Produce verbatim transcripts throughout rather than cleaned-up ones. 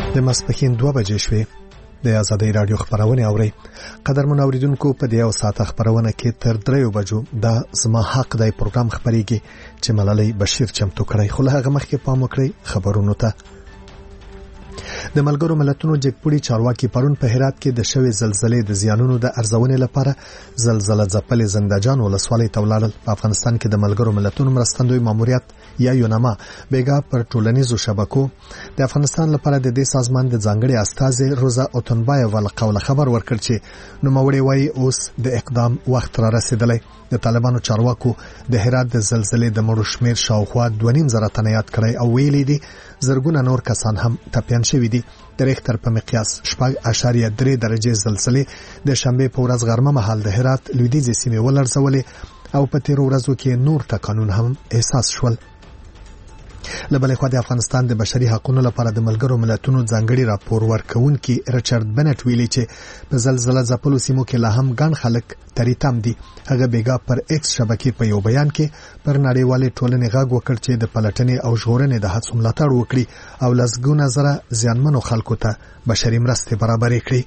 د ماسپښین دوه بجې شوې. د آزادۍ رادیو خبرونه اوري. قدرمن اوریدونکو په دې او ساعت خبرونه کې تر دریو بجو د زما حق دای پروګرام خبريږي چې ملالۍ بشیر چمتو کړی. خو له هغه مخکې پام وکړئ خبرونو ته. د ملګرو ملتونو جګپوړي چارواکي پرون په هرات کې د شوې زلزلې د زیانونو د ارزونې لپاره زلزلہ ځپلې زنده‌جان ولسوالۍ ته ولاړل. په افغانستان کې د ملګرو ملتونو مرستندوی ماموریت یا یوناما بیګا پر ټولنیزو شبکو د افغانستان لپاره د دې سازمان د ځانګړي استازي روزا اوتنبایو ولقول خبر ورکړ چې نوموړی وايي اوس د اقدام وخت را رسیدلی. د طالبانو چارواکو د هرات د زلزلې د مړو شمیر شاوخوا دوه نیم زره تنه یاد کړی او ویلي دي زرګونه نور کسان هم ټپيان شوي دي. د ریختر په مقیاس شپږ اعشاریه درې درجه زلزلې د شنبه په ورځ غرمه مهال د هرات لویدیځ سیمې ولړزولې او په تیر ورځو کې نور ټکانونه هم احساس شول. لبلې خو د افغانستان د بشري حقوقو لپاره د ملګرو ملتونو ځانګړي راپور ورکونکي ریچارډ بنټ ویلي چې په زلزلہ ځپلو سیمو کې لا هم ګڼ خلک تریتام دي. هغه بیګا پر ایکس شبکې په یو بیان کې پر نړیوالې ټولنې غږ وکړ چې د پلټنې او ژغورنې د هڅو ملاتړ وکړي او لسګونه زره زیانمنو خلکو ته بشري مرستې برابرې کړي.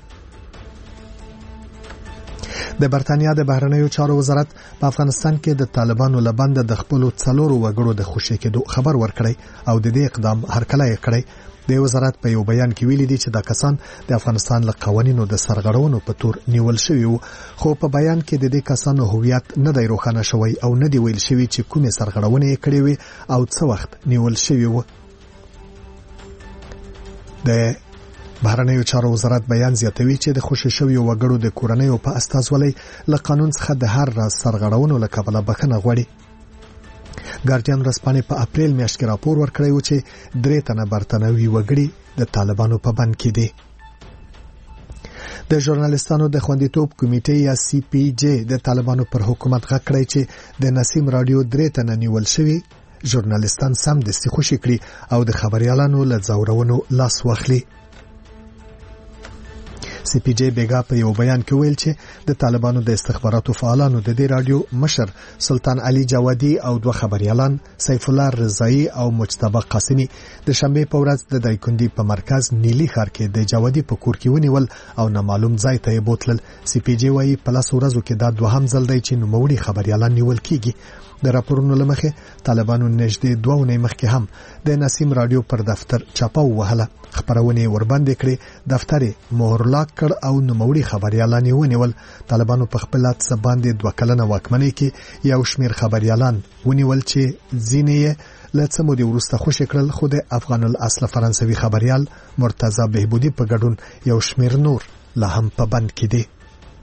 د برتانیا د بهرنیو چارو وزارت په افغانستان کې د طالبانو لبند د خپل څلورو وګړو د خوشی کېدو خبر ورکړی او د دې اقدام هرکلی کړی. د وزارت په یو بیان کې ویلي دي چې دا کسان د افغانستان له قوانینو د سرغړونو په تور نیول شوی وو، خو په بیان کې د دې کسانو هویت نه دی روښانه شوی او نه دی ویل شوی چې کومې سرغړونې کړې وي او څه وخت نیول شوی وو. د بهرنیو چارو وزارت بیان زیاتوي چې د خوشی شویو وګړو د کورنیو په استازولۍ له قانون څخه د هر راز سرغړونو له کبله بخښنه غواړي. ګارډین رسپانې په اپریل میاشت کې راپور ورکړی و چې درې تنه برتانوي وګړي د طالبانو په بند کې دي. د ژورنالیستانو د خوندیتوب کمیټې یا سی پی جی د طالبانو پر حکومت غږ کړی چې د نسیم رادیو درې تنه نیول شوي ژورنالیستان سم دستي خوشي کړي او د خبريالانو له ځورونو لاس واخلي. سی پی جی بیګا په یو بیان کې ویل چې د طالبانو د استخباراتو فعالانو د دې رادیو مشر سلطان علي جوادي او دوه خبريالان سیف الله رضایی او مجتبی قاسمی د شنبه په ورځ د دایکندي په مرکز نیلی ښار کې د جوادي په کور کې ونیول او نامعلوم ځای ته بوتلل. سی پی جی وايي په لاس ورځو کې دا دوهم ځل دی چې نوموړي خبريالان نیول کیږي. د راپورونو لمخه طالبانو نږدې دوه ونې مخکې هم د نسیم رادیو پر دفتر چاپه وهله، خبرونه ورباندې کړې، دفتر مهرلاک کړ او نوموړي خبريالان ونیول. طالبانو په خپل لاس باندې دوه کلنه واکمنۍ کې یو شمیر خبريالان ونیول چې ځینې له څه مودې وروسته خوشي کړل، خو د افغان الاصل فرانسوي خبريال مرتضی بهبودي په ګډون یو شمیر نور لا هم په بند کې دي.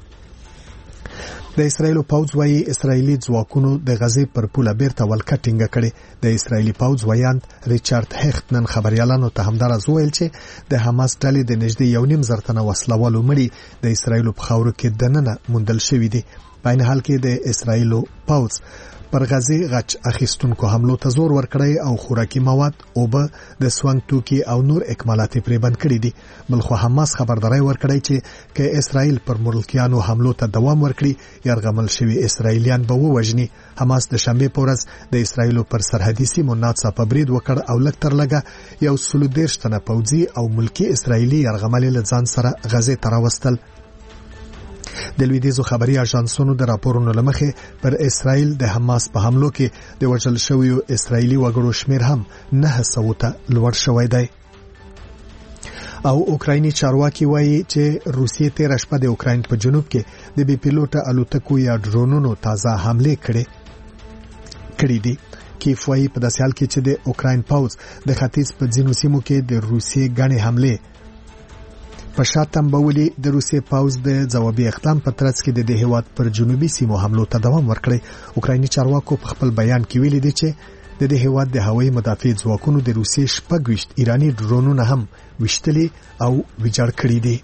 د اسرایل پوځ وايي اسرایلی ځواکونو د غزې پر پوله بیرته ولکټینګ کړي. د اسرایلی پوځ وایاند ریچارډ هخت نن خبريالانو ته همدارز ویل چې د حماس ډلې د نږدې یو نیم زر تنه وسلوالو مړي د اسرایل په خاورو کې دننه موندل شوې دي. په عین حال کې د اسرایل پوځ پر غزې غچ اخیستونکو حملو ته زور ورکړی او خوراکي مواد اوبه د سوانګ توکي او نور اکمالات پرې بند کړي دي. بلخو حماس خبرداري ورکړی چې که اسرائیل پر ملکیانو حملو ته دوام ورکړي يرغمل شوی اسرائیلیان به ووجني. حماس د شنبه په ورځ د اسرائیل پر سرحدي سیمو ناڅاپه برید وکړ او لکتر لګه یو سلو دیرش تنه پوځي او ملکی اسرائیلي يرغمل له ځان سره غزې ته راوستل. د لویدیزو خبري اژانسونو د راپورونو لمخه پر اسرائیل د حماس په حملو کې د وژل شویو اسرائیلي وګړو شمیر هم نه سوه ته لوړ شوی دی. او اوکرایني چارواکي وایي چې روسیې تیر شپه د اوکراین په جنوب کې د بي پیلوټه الوتکو یا ډرونونو تازه حمله کړې کړې دي. کیف وایي په داسې حال کې چې د اوکراین پوځ د ختیځ په ځینو سیمو کې د روسیې غنې حمله په شاتم بولی د روسیې پوځ د ځوابي اقدام په ترڅ کې د دې هیواد پر جنوبي سیمو حملو ته دوام ورکړی. اوکرایني چارواکو په خپل بیان کې ویلي دي چې د دې هیواد د هوایي مدافع ځواکونو د روسیې شپږ ویشت ایرانی ډرونونه هم وشتلي او ویجاړ کړي دي.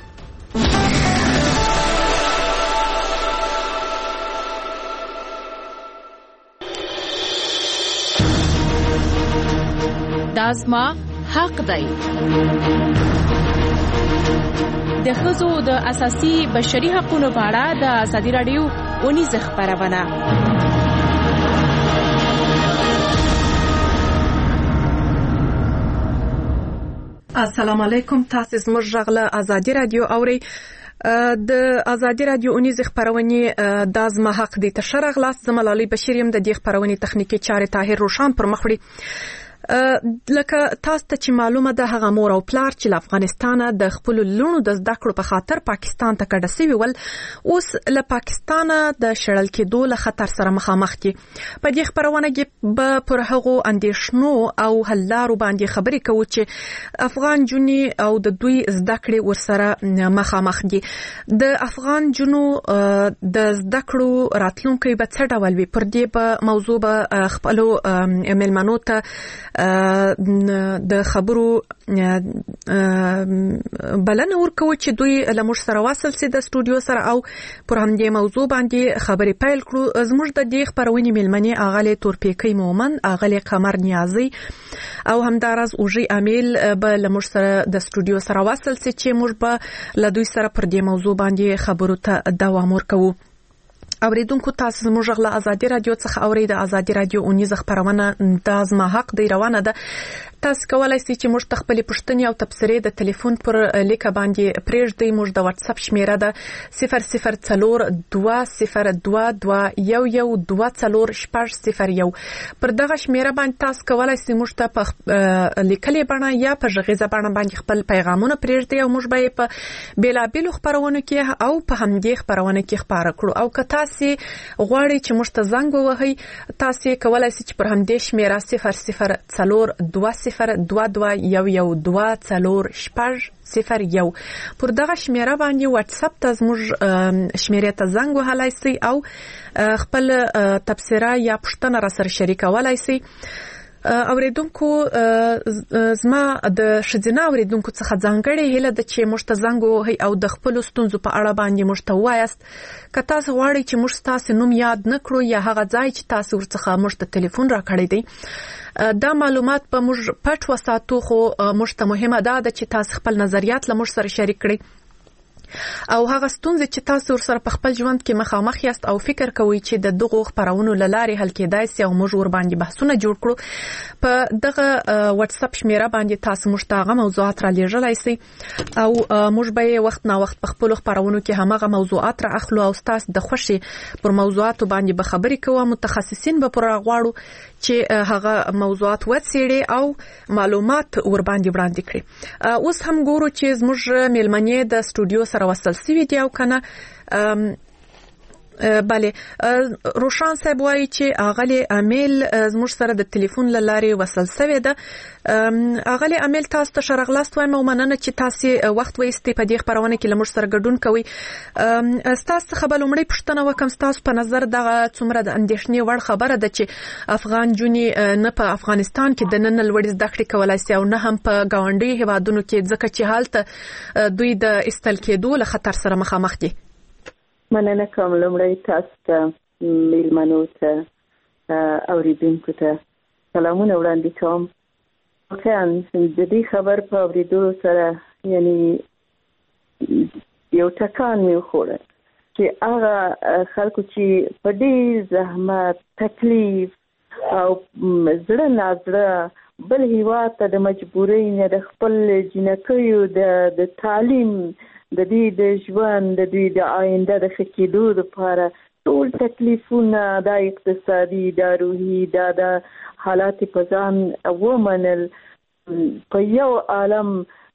دازما حق دی. د ښځو د اساسي بشري حقوقو په اړه د ازادي رادیو ونیزه خبرونه. السلام علیکم. تاسو زموږ غږ آزادي رادیو اوري. د آزادي رادیو اونیز خبرونه د ازما حق دي تشرغ غلاس زملالي بشیر يم د دې خبرونه تخنیکی چارې طاهر روشان پر مخ وړي. لکه تاسو ته چې معلومه ده هغه مور او پلار چې له افغانستانه د خپل لونو د زده کړو په خاطر پاکستان ته کډه سوي ول اوس له پاکستانه د شړل کېدو له خطر سره مخامخ دي. په دې خبرونه کې به پر هغو اندیشنو او حلارو باندې خبرې کوو چې افغان جونی او د دوی زده کړې ورسره مخامخ دي. د افغان جنو د زده کړو راتلونکي به څه ډول وي، پر دې په موضوع به خپل ملمنو ته د خبرو بلنه ورکو چې دوی لمر سره واصل سي د استودیو سره او پر همدې موضوع باندې خبرې پیل کړو. زموږ د دې خبرونې ملمنې اغاله تورپیکی مومن، اغاله قمر نیازي او همدارز اوجي امیل به لمر سره د استودیو سره واصل سي چې موږ به له دوی سره پر دې موضوع باندې خبرو ته دوام ورکو. اوریدونکو تاسو زموږ غلا آزادي رادیو څخه اورید. آزادي رادیو اونیز خبرونه د ازما حق دی روانه ده. تاسو کولای شئ چې موږ خپل پوښتنې او تبصرې د ټلیفون پر لیک باندې پرېږدئ. موږ د واتس اپ شمیره ده صفر صفر څلور دوه صفر دوه دوه یو یو دوه څلور شپږ صفر یو. پر دغه شمیره باندې تاسو کولای شئ موږ ته په لیکلې بڼه یا په غږیزه بڼه باندې خپل پیغامونه پرېږدئ او موږ به په بیلابېلو خبرونو کې او په همدې خبرونه کې خبره کړو. او که تاسو غواړئ چې موږ ته زنګ ووهئ، تاسو کولای شئ چې پر همدې شمیره صفر صفر څلور دوه صفر دوه دوه یو یو دوه څلور شپږ صفر یو پر دغه شمیره باندې واتس اپ ته زموږ شمیره ته زنګ وهلای شئ او خپل تبصره یا پوښتنه را سره شریکولای شئ. اوریدونکو زما د شذنا اوریدونکو څخه ځانګړې هله د چې مشتزنګ وهي او د خپل ستونزو په اړه باندې مشتوایست که تاسو غواړئ چې موږ تاسو نوم یاد نکړو یا هغه ځای چې تاسو ورڅخه موږ ته ټلیفون راکړی دی دا معلومات به موږ پټ وساتو، خو موږ ته مهمه ده چې تاسو خپل نظریات له موږ سره شریک کړئ او هغه ستونزې چې تاسو ورسره په خپل ژوند کې مخامخ یاست او فکر کوئ چې د دغه خبرونو لارې حل کېدای شي او موږ ور باندې بحثونه جوړ کړو. په دغه واتس اپ شمیره باندې تاسو مشتاقه موضوعات را لېږلای شئ او موږ به وخت نا وخت په خپل خبرونو کې همغه موضوعات را اخلو او تاسو د خوشي پر موضوعاتو باندې به خبرې کوو. متخصصین به پر غواړو چې هغه موضوعات وڅېړي او معلومات ور باندې وړاندې کړي. اوس هم ګورو چې زموږ ملمنې د استودیو سره وصل سوي دي او کنه. بله روشان صاحب وایي چې اغلی امیل زموږ سره د ټلیفون لارې وصل سوي ده. اغلی امیل تاسو ته شرغلاست وایم او مننه چې تاسو وخت وایستئ په دې خبرونه کې لمر سره ګډون کوي. تاسو څخه بل عمرې پوښتنه وکم، تاسو په نظر دغه څومره د اندېښنې وړ خبره ده چې افغان جونی نه په افغانستان کې د نن لوړ زده کړې کولای شي او نه هم په گاونډي هیوادونو کې، ځکه چې حالت دوی د استل کېدو له خطر سره مخامخ دي. مننه کوم لمړی تاسو ته میلمنو ته اوریدونکو ته سلامونه وړاندې کوم. واقعا د دې خبر په اوریدو سره یعنی یو ټکان مې وخوړ چې هغه خلکو چې په ډېر زحمت تکلیف او زړه نازړه بل هیواد ته د مجبورۍ نه د خپل جنکیو د تعلیم د دې د ژوند د دوی د آینده د ښه کېدو لپاره ټول تکلیفونه دا اقتصادي دا روحي دا د حالات په ځان ومنل په یو عالم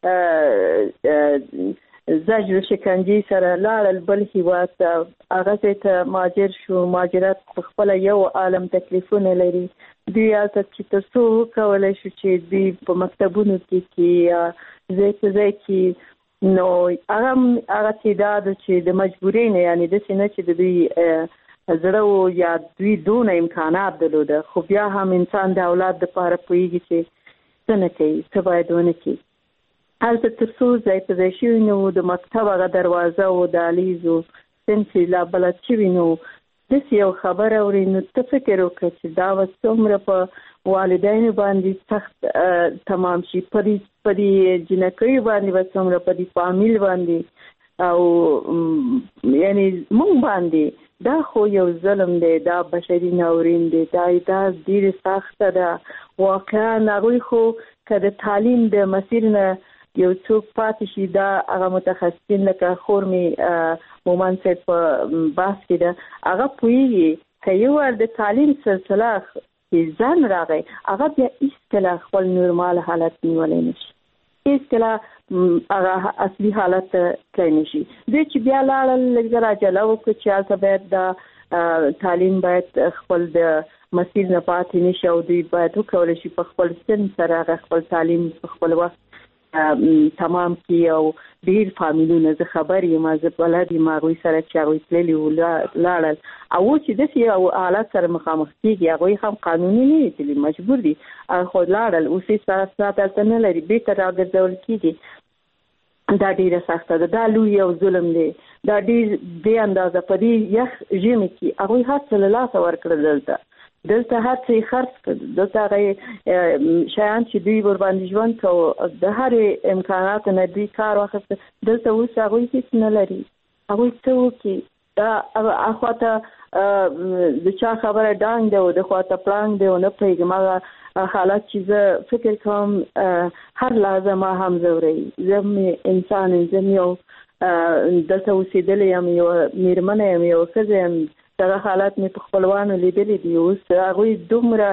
زجر شکنجې سره لاړل بل هیواد ته، هغه ته مهاجر شو. مهاجرت په خپله یو عالم تکلیفونه لري. دوی هلته چې تر څو وکولی شو چې دوی په مکتبونو کې کې یا ځای په ځای کې نو هغه هغه تعداد چې د مجبورۍ نه یعنې داسې نه چې د دوی زړه و یا دوی دونه امکانات درلوده، خو بیا هم انسان د اولاد دپاره پوهېږي چې څه نه کوي، څه باید ونه کړي. هلته تر څو ځای په ځای شوي نه وو، د مکتب هغه دروازه و دهلیز و صنف لا بلد شوي نه وو، داسې یو خبر اوري نو ته فکر وکړه چې دا به څومره په والدینو باندې سخت تمام شي، په دې جنکیو باندې به څومره، په دې فامیل باندې او یعنی موږ باندې. دا خو یو ظلم دی، دا بشري ناورین دی، دا دا ډېرې سخته ده. واقعا هغوی خو که د تعلیم د مسیر نه یو څوک پاتې شي دا هغه متخصصین لکه خور می مومن صاحب په بحث کې ده هغه پوهیږي که یو ور د تعلیم سلسله کې ځان راغی هغه بیا ایستلا خپل نورمال حالت نیولای نشي ایستلا هغه اصلي حالت کې نشي د چې بیا لاړل لږه راځله وکړي چې هغه باید د تعلیم باید خپل د مسیر نه پاتې نشي او دوی باید وکولای شي په خپل سن سره خپل تعلیم په خپل وخت تمام کی او ډیر فامیلونه زه خبر یم زه بلد یم هغوی سره چې هغوی تللي وو لاړل او چې داسې یو حالت سره مخامخ کېږي هغوی هم قانوني نه دي تللي مجبور دي خو لاړل اوس هېڅ ساعت هلته نه لري بېرته راګرځول کېږي دا ډیره سخته ده دا لوی یو ظلم دی دا ډیر بې اندازه په دې یخ ژمي کې هغوی هر څه له لاسه ورکړل دلته دلته هر څه خرڅ کړ دلته هغه شیان چې دوی ورباندې ژوند کوو د هرې امکاناتو نه دوی کار واخیسته دلته اوس هغوی هېڅ نه لري هغوی څه وکړي دا اخواته د چا خبره ډانګ دی او د خواته پړانګ دی او نه پوهېږم هغه حالت چې زه فکر کوم هر لحظه ما هم ځوروي زه مې انسان یم زه یو دلته اوسېدلی یم یو مېرمنه یم یو ښځه یم دغه حالات مې په خپلوانو لیدلی دي اوس هغوی دومره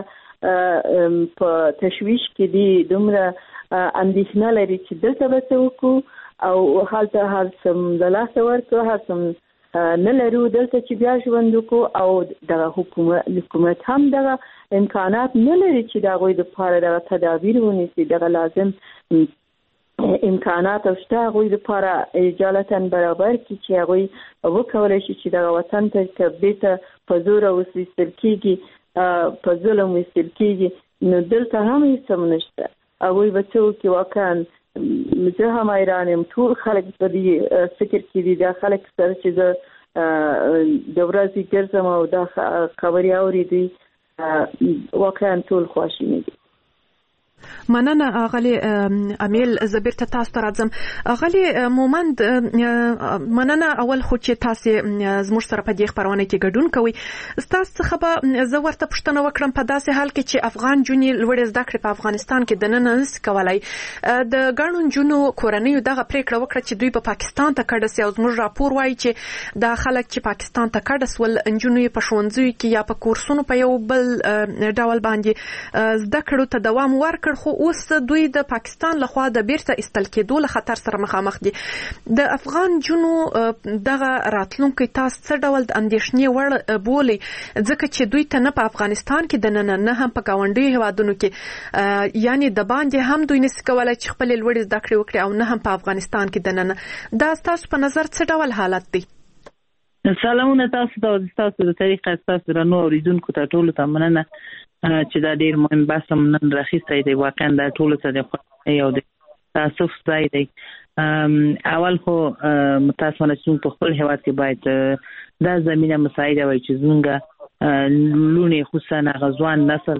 په تشویش کې دي دومره اندېښنه لري چې دلته به څه وکړو او هلته هر څه د لاسه ورکړو هر څه نه لرو دلته چې بیا ژوند وکړو او دغه حکومت حکومت هم دغه امکانات نه لري چې د هغوی دپاره دغه تدابیر ونیسي دغه لازم امکانات او شته هغوی لپاره اجالتا برابر کړي چې هغوی وکولی شي چې دغه وطن ته که بیرته په زور وسیستل کېږي په ظلم ویستل کېږي نو دلته هم هېڅ هم نشته هغوی به څه وکړي واقعا زه هم حیران یم ټول خلک په دې فکر کې دي دا خلک سره چې زه د ورځې ګرځم او دا خبرې اوري دوی واقعا ټول خواشیني دي مننه اغلی امیل زبیر ته تاسو ته راځم اغلی مومند مننه اول خو چې تاسو زموږ سره په دې خبرونه کې ګډون کوي تاسو څخه به زه ورته پوښتنه وکړم په داسې حال کې چې افغان جونې لوړې زده کړې په افغانستان کې دننه نشي کولای د ګڼو جونو کورنیو دغه پریکړه وکړه چې دوی په پاکستان ته کډه سي او زموږ راپور وایي چې دا خلک چې پاکستان ته کډه سول انجونې په ښوونځیو کې یا په کورسونو په یو بل ډول باندې زده کړو ته دوام ورکړ خو اوس دوی د پاکستان لخوا د بیرته استل کېدو له خطر سره مخامخ دي د افغان جونو دغه راتلونکي تاسو څه ډول د اندېښنې وړ بولي ځکه چې دوی ته نه په افغانستان کې د نن نه هم په گاونډي هوادونو کې یعنی د باندې هم دوی نس کولای چې خپل لوړ زده کړې وکړي او نه هم په افغانستان کې د نن دا تاسو په نظر څه ډول حالت دی سلامونه تاسو ته تاسو د طریقه تاسو رانو اوریدونکو ته ټول ته مننه چې دا ډیر مهم بحث هم نن راخیستی دی واقعا دا ټول څه د خوښۍ او د تاسف ځای دی اول خو متاسفانه چې په خپل هیواد کې باید دا زمینه مساعده وي چې زمونږ لونې خصوصا غزوان نسل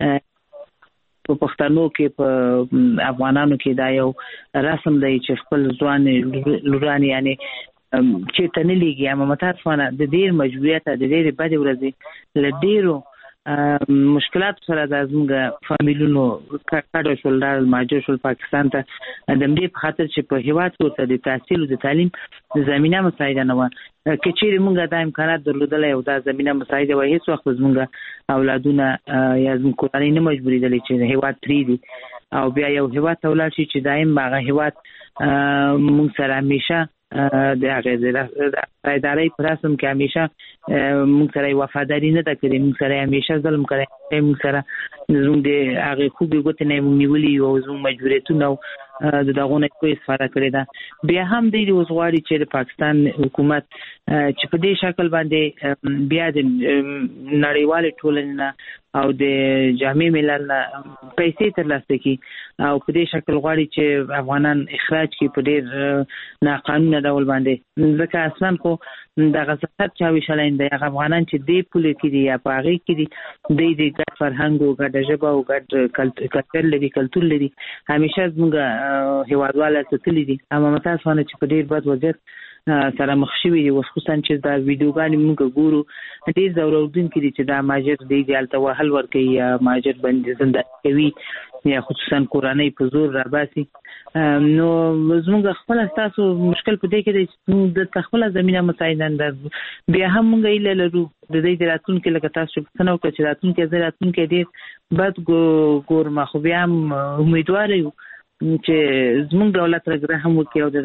په پښتنو کې په افغانانو کې دا یو رسم دی چې خپل ځوان لورانی یعنی چې تنلیږي اما متاسفانه د ډیر مجبوریت د ډیر بد ورځي ل ډیرو مشکلات سره د زموږ فامیلونو کډه شول د ماجر شول پاکستان ته د دې په خاطر چې په هیواد کې د تحصیل او د تعلیم زمينه مساعده نه و کچېر موږ د امکانات درلودلای او د زمينه مساعده و هیڅ وخت زموږ اولادونه یا زموږ کورنۍ نه مجبورې دي چې هیواد تری دي او بیا یو هیواد تولل شي چې دایم هغه هیواد موږ سره همیشه د هغه د ادارې پر اساس کې همیشه موږ سره وفاداری نه کوي موږ سره همیشه ظلم کوي موږ سره زموږ د هغه خوبي ګوتنه موږ نیولې او زموږ مجبوریتونه د دغه نه کوي سفاره کړی دا بیا هم د وزغواړي چې د پاکستان حکومت چې په دې شکل باندې بیا د نړیوال ټولنې او د جامع ملل پیسې ترلاسه کړي او په دې شکل غواړي چې افغانان اخراج کړي په ډېر ناقانونه ډول باندې ځکه اصلا خو د غزاحت چاوي شلین د افغانان چې دې پوله کې دي یا پاغي کې دي د دې ګډ فرهنګ او ګډ ژبه او ګډ کلچر لري کلتور لري همیشه زموږ هیوادواله ستلي دي اما متاسفانه چې په ډېر بد وضعیت سره مخ شوي دي خصوصا چې دا ویډیوګانې موږ ګورو ډېر زوروردونکي دي چې دا ماجر دی دلته وهل ورکوي یا ماجر باندې زنده کوي یا خصوصا کورنۍ په زور راباسي. نو زموږ خپل تاسو مشکل په دې کې دی چې د تخپل زمينه مساعدان در بیا هم موږ یې لرو د دې راتلونکو لکه تاسو په څنو کې چې راتلونکو زراتونکو دې بد ګورما خو بیا هم امیدوار یو چې زموږ دولت راغره هم وکړي او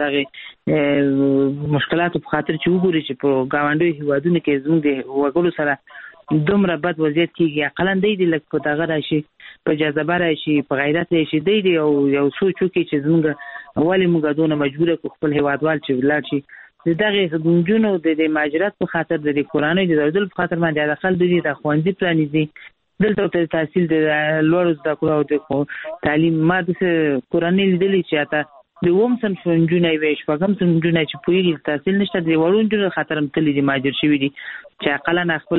دغه مشکلات په خاطر چې وګوري چې په گاونډي هیوادونو کې زموږ وګړو سره دومره بد وضعیت کېږي اقلا دی لکه په دغه راشي په جذبه راشي په غیرت راشي دی دی او یو سوچ وکړي چې زموږ اولي موږ دونه مجبوره کو خپل هیوادوال چې ولر شي دغه غونجونو د ماجرات په خاطر د کورانۍ د دولت په خاطر باندې داخل دي د خوندې پلانیزي دلته ته تحصیل د لوړ زده کړو او د تعلیم ماده کورانۍ لیدلې چې اته د ووم سم شونجونه ویش پغم سم جونه چې پویږي تحصیل نشته د وړونجو خاطر هم تللی دي ماجر شوی دي چې اقلا خپل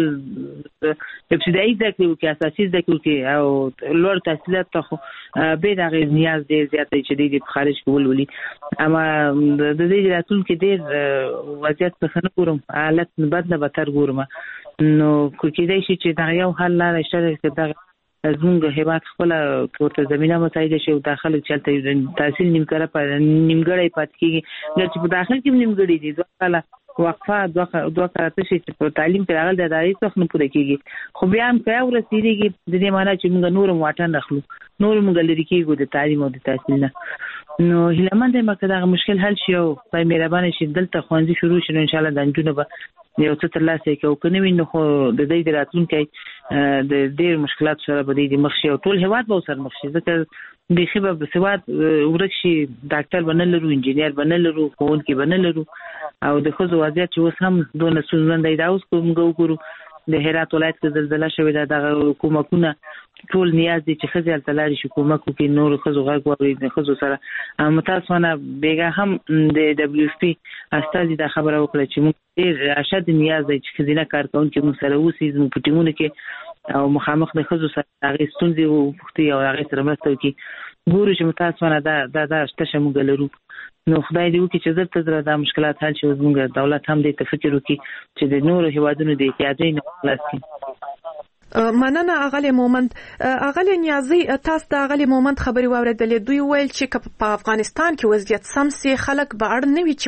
ابتدایي زده کړو کې اساسي زده کړو کې او لوړ تحصیلات ته به د نیاز ډیر زیات چې د خارج کول ولي اما د دې راتلونکو ډیر وضعیت په خنه ګورم حالت بد نه بدتر ګورم نو کو کېدای شي چې دا یو حل لاره شته چې دا زموږ هیواد خپل ورته زمينه مساعده شي او داخله چلته تحصیل نیمګړی په نیمګړی پات کیږي چې په داخل کې نیمګړی دي ځکه وقفه دوه دوه کارته شي چې په تعلیم کې راغل د اداري څخه نه پوره کیږي خو بیا هم کیا ورسېږي د دې معنی چې موږ نور واټن نخلو نور موږ لري کېږو د تعلیم او د تحصیل نه نو هیلمن دې مکه دا مشکل حل شي او په مهرباني شي دلته خوندې شروع شي ان شاء الله د انجونو به یو څه تر لاسه کې او کنه وینو خو د دې راتلونکي د ډېر مشکلات سره به دې مخشي او ټول هیواد به سره مخشي ځکه د خبره په سواد ورکشي ډاکټر بنلرو انجینیر بنلرو ښوونکي بنلرو او د خزو وضعیت چې اوس هم دونه ستونزمن دی دا اوس کوم ګورو د هرات ولایت کې زلزلہ شوې ده د حکومتونه ټول نیاز دي چې خځې التلاري حکومت کوي نور خزو غږ ووري د خزو سره متاسفانه بیګه هم د دبليو اف پی استازي دا خبره وکړه چې موږ ډېر اشد نیاز دي چې خځینه کارکونکو موږ سره اوسې زموږ په ټیمونو کې او مخامخ د خزو سره هغه ستونزې او پختي او هغه سره مرسته کوي ګورو چې متاسفانه دا دا دا شته موږ لرو نو خدای دې وکړي چې زړه تر دا مشکلات حل شي زموږ دولت هم دې تفکر وکړي چې د نورو هیوادونو د احتیاجي نه خلاص کړي مننه اغلی مومند اغلی نیازي تاسو د اغلی مومند خبري واوریدلې دوی ویل چې په افغانستان کې وضعیت سم سي خلک به اړ نه وي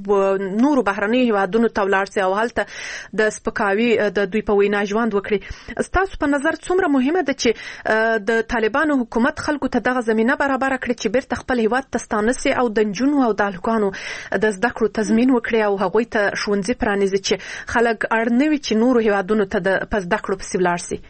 چې نورو بهرني هیوادونو ته ولاړ سي او هلته د سپکاوي د دوی په وینا ژوند وکړي تاسو په نظر څومره مهمه ده چې د طالبانو حکومت خلکو ته دغه زمينه برابر کړي چې بیرته خپل هیواد ته ستانه سي او د جنونو او د هلکانو د زده کړو تضمین وکړي او هغوی ته ښوونځي پرانیزي چې خلک اړ نه وي چې نورو هیوادونو ته د پس زده کړو په ولاړ سي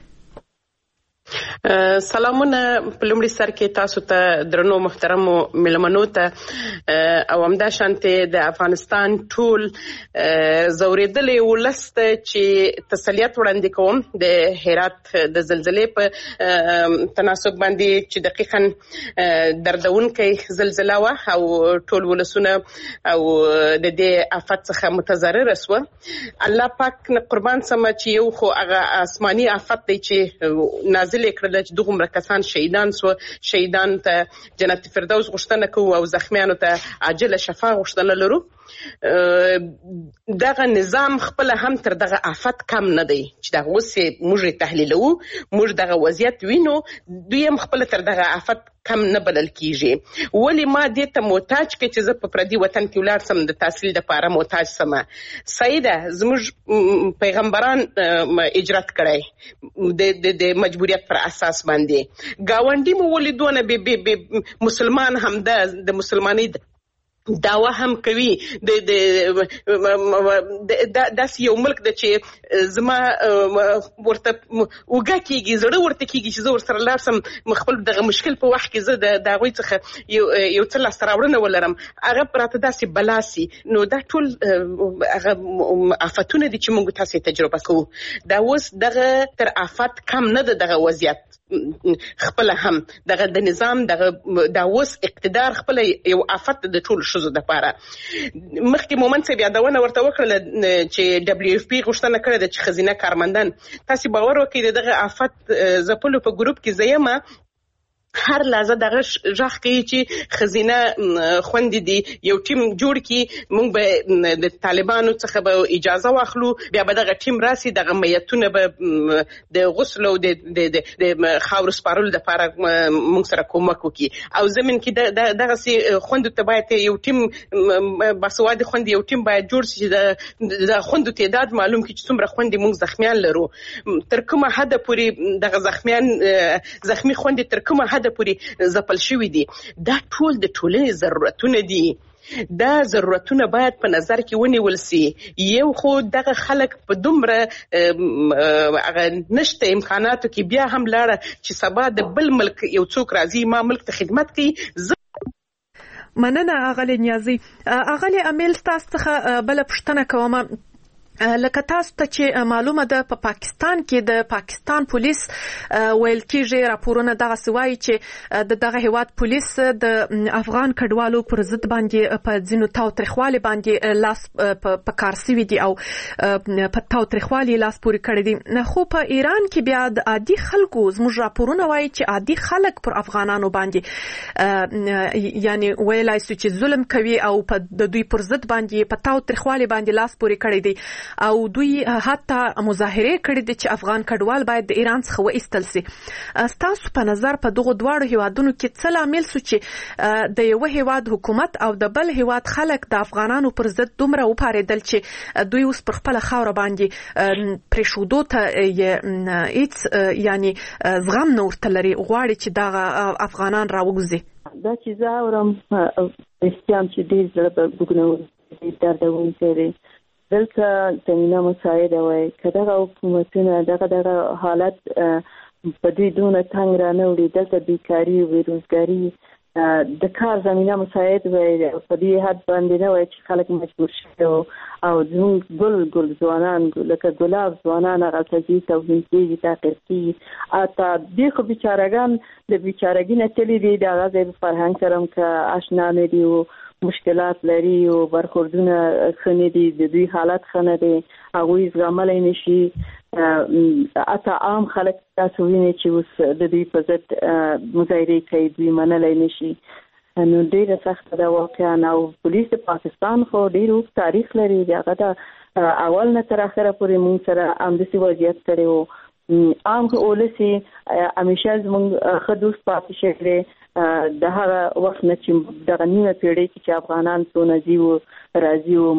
سلامونه په لومړي سر کې تاسو ته درنو محترمو ملمنو ته او همدا شانته د افغانستان ټول زوریدلې ولست چې تسلیت وړاندې کوم د هرات د زلزلې په تناسب باندې چې دقیقاً دردونکې زلزلہ وا او ټول ولسونه او د دې آفت څخه متضرر شو الله پاک قربان سم چې یو خو هغه آسماني آفت دی چې نازل کړل چې دغه کسان شهیدان سو شهیدان ته جنت فردوس غوښتنه کوو او زخمیانو ته عاجله شفا غوښتنه لرو دغه نظام خپل هم تر دغه آفت کم نه دی چې دغه وسه موږ تحلیلو موږ دغه وضعیت وینو دوی هم خپل تر دغه آفت کم نه بلل کیږي ولی ما دې ته محتاج کې چې زه په پردي وطن کې ولر سم د تحصیل د پاره محتاج سم سیده زموږ پیغمبران اجرت کړای د د مجبوریت پر اساس باندې گاونډي مو ولیدونه به مسلمان هم د مسلمانۍ داوا هم کوي د د داس یو ملک د چې زما ورته وګه کیږي زړه ورته کیږي چې زه ور سره لارسم خپل دغه مشکل په وخت کې زه د داوی څخه یو یو څه لاس راوړنه ولرم هغه پراته داسې بلاسي نو دا ټول هغه آفتونه دي چې موږ تاسو تجربه کوو دا اوس دغه تر آفت کم نه دغه وضعیت خپل هم دغه د نظام دغه د اوس اقتدار خپل یو آفت د ټول شوزو د پاره مخکې مومنت بیا داونه ورته وکړل چې دبليو اف پی غوښتنه کړې ده چې خزینه کارمندان تاسو باور وکړئ دغه آفت زپلو په ګروپ کې زیمه هر لحظه دغه ژغ کوي چې خزینه خوندې دي یو ټیم جوړ کی موږ به د طالبانو څخه به اجازه واخلو بیا به دغه ټیم راسي دغه میتونه به د غسل او د د خاور سپارلو لپاره موږ سره کومک وکړي او زمين کې دغه سي خوند ته باید یو ټیم بسواد خوند یو ټیم باید جوړ شي د خوند تعداد معلوم کړي چې څومره خوند موږ زخمیان لرو تر کومه حد پورې دغه زخمیان زخمی خوند تر کومه حد پورې زپل شوی دي دا ټول د ټولنې ضرورتونه دي دا ضرورتونه باید په نظر کې ونیول سي یو خو دغه خلک په دومره هغه نشته امکاناتو کې بیا هم لاړه چې سبا د بل ملک یو څوک راځي ما ملک ته خدمت کوي مننه اغلی نیازی اغلی امیل تاسو څخه بل پښتنه کومه لکه تاسو ته چې معلومه ده په پا پاکستان کې د پاکستان پولیس ویل کېږي راپورونه دغه سوای چې د دغه هیواد پولیس د افغان کډوالو پر ضد باندې په ځینو تاوتریخوالي باندې لاس په کار سوي دي او په تاوتریخوالي لاس پورې کړی دي خو په ایران کې بیا د عادي خلکو زموږ راپورونه وایي چې عادي خلک پر افغانانو باندې یعنی ویلای سو چې ظلم کوي او په د دوی پر ضد باندې په تاوتریخوالي باندې لاس پورې کړی دي او دوی حتی مظاهره کړې دي چې افغان کډوال باید د ایران څخه وایستل شي تاسو په نظر په دغه دواړو هیوادونو کې څه لامل سو چې د یو هیواد حکومت او د بل هیواد خلک د افغانانو پر ضد دومره وپاریدل چې دوی اوس پر خپل خاور باندې پرشودو ته هیڅ یعنی زغم نه ورته لري غواړي چې دغه افغانان راوګزي دا چې زه اورم استیام چې ډېر زړه په بګنو دردونکی دی دلته زمینه مساعده وای کله حکومتونه دغه دغه حالت په دوی دونه تنگ را نه وړي دلته بیکاری او بیروزګاری د کار زمینه مساعد وای په دې حد باندې نه وای چې خلک مجبور شي او زموږ ګل ګل ځوانان لکه ګلاب ځوانان راځي توهین کیږي تاقیر کیږي اته دغه خو بیچارهګان د بیچارهګي نه تللی دي د غزې فرهنګ سره که آشنا نه دي او مشکلات لري او برخوردونه خنې دي د دوی حالت خنه دي هغه زغملای نشي اته عام خلک تاسو وینئ چې اوس د دوی په ضد مظاهره کوي دوی منلای نشي نو ډیره سخته ده واقعا او پولیس پاکستان خو ډیر اوږد تاریخ لري هغه د اول نه تر اخره پورې موږ سره همداسې وضعیت کړی و عام اولسي همیشه زموږ ښه دوست پاتې شوی د هغه وخت نه چې دغه نیمه پیړۍ کې چې افغانان څونه ځي او راځي او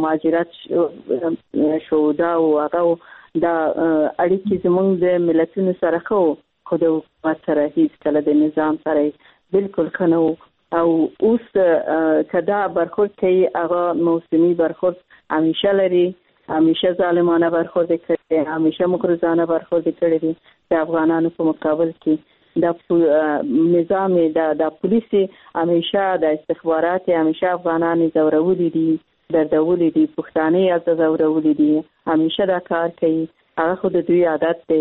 مهاجرت شو دا او هغه د اړیکې زموږ د ملتونو سره خو خو د حکومت سره هیڅ کله د نظام سره بالکل خنو او اوس کدا برخورد کوي هغه موسمي برخورد همیشه لري همیشه ظالمانه برخورد کوي همیشه مقرضانه برخورد کوي د افغانانو په مقابل کې د نظام د د پولیسي همیشه د استخبارات همیشه افغانان زورولي دي د دولي دي پښتانه یې زورولي دي همیشه دا کار کوي هغه خو د دوی عادت دی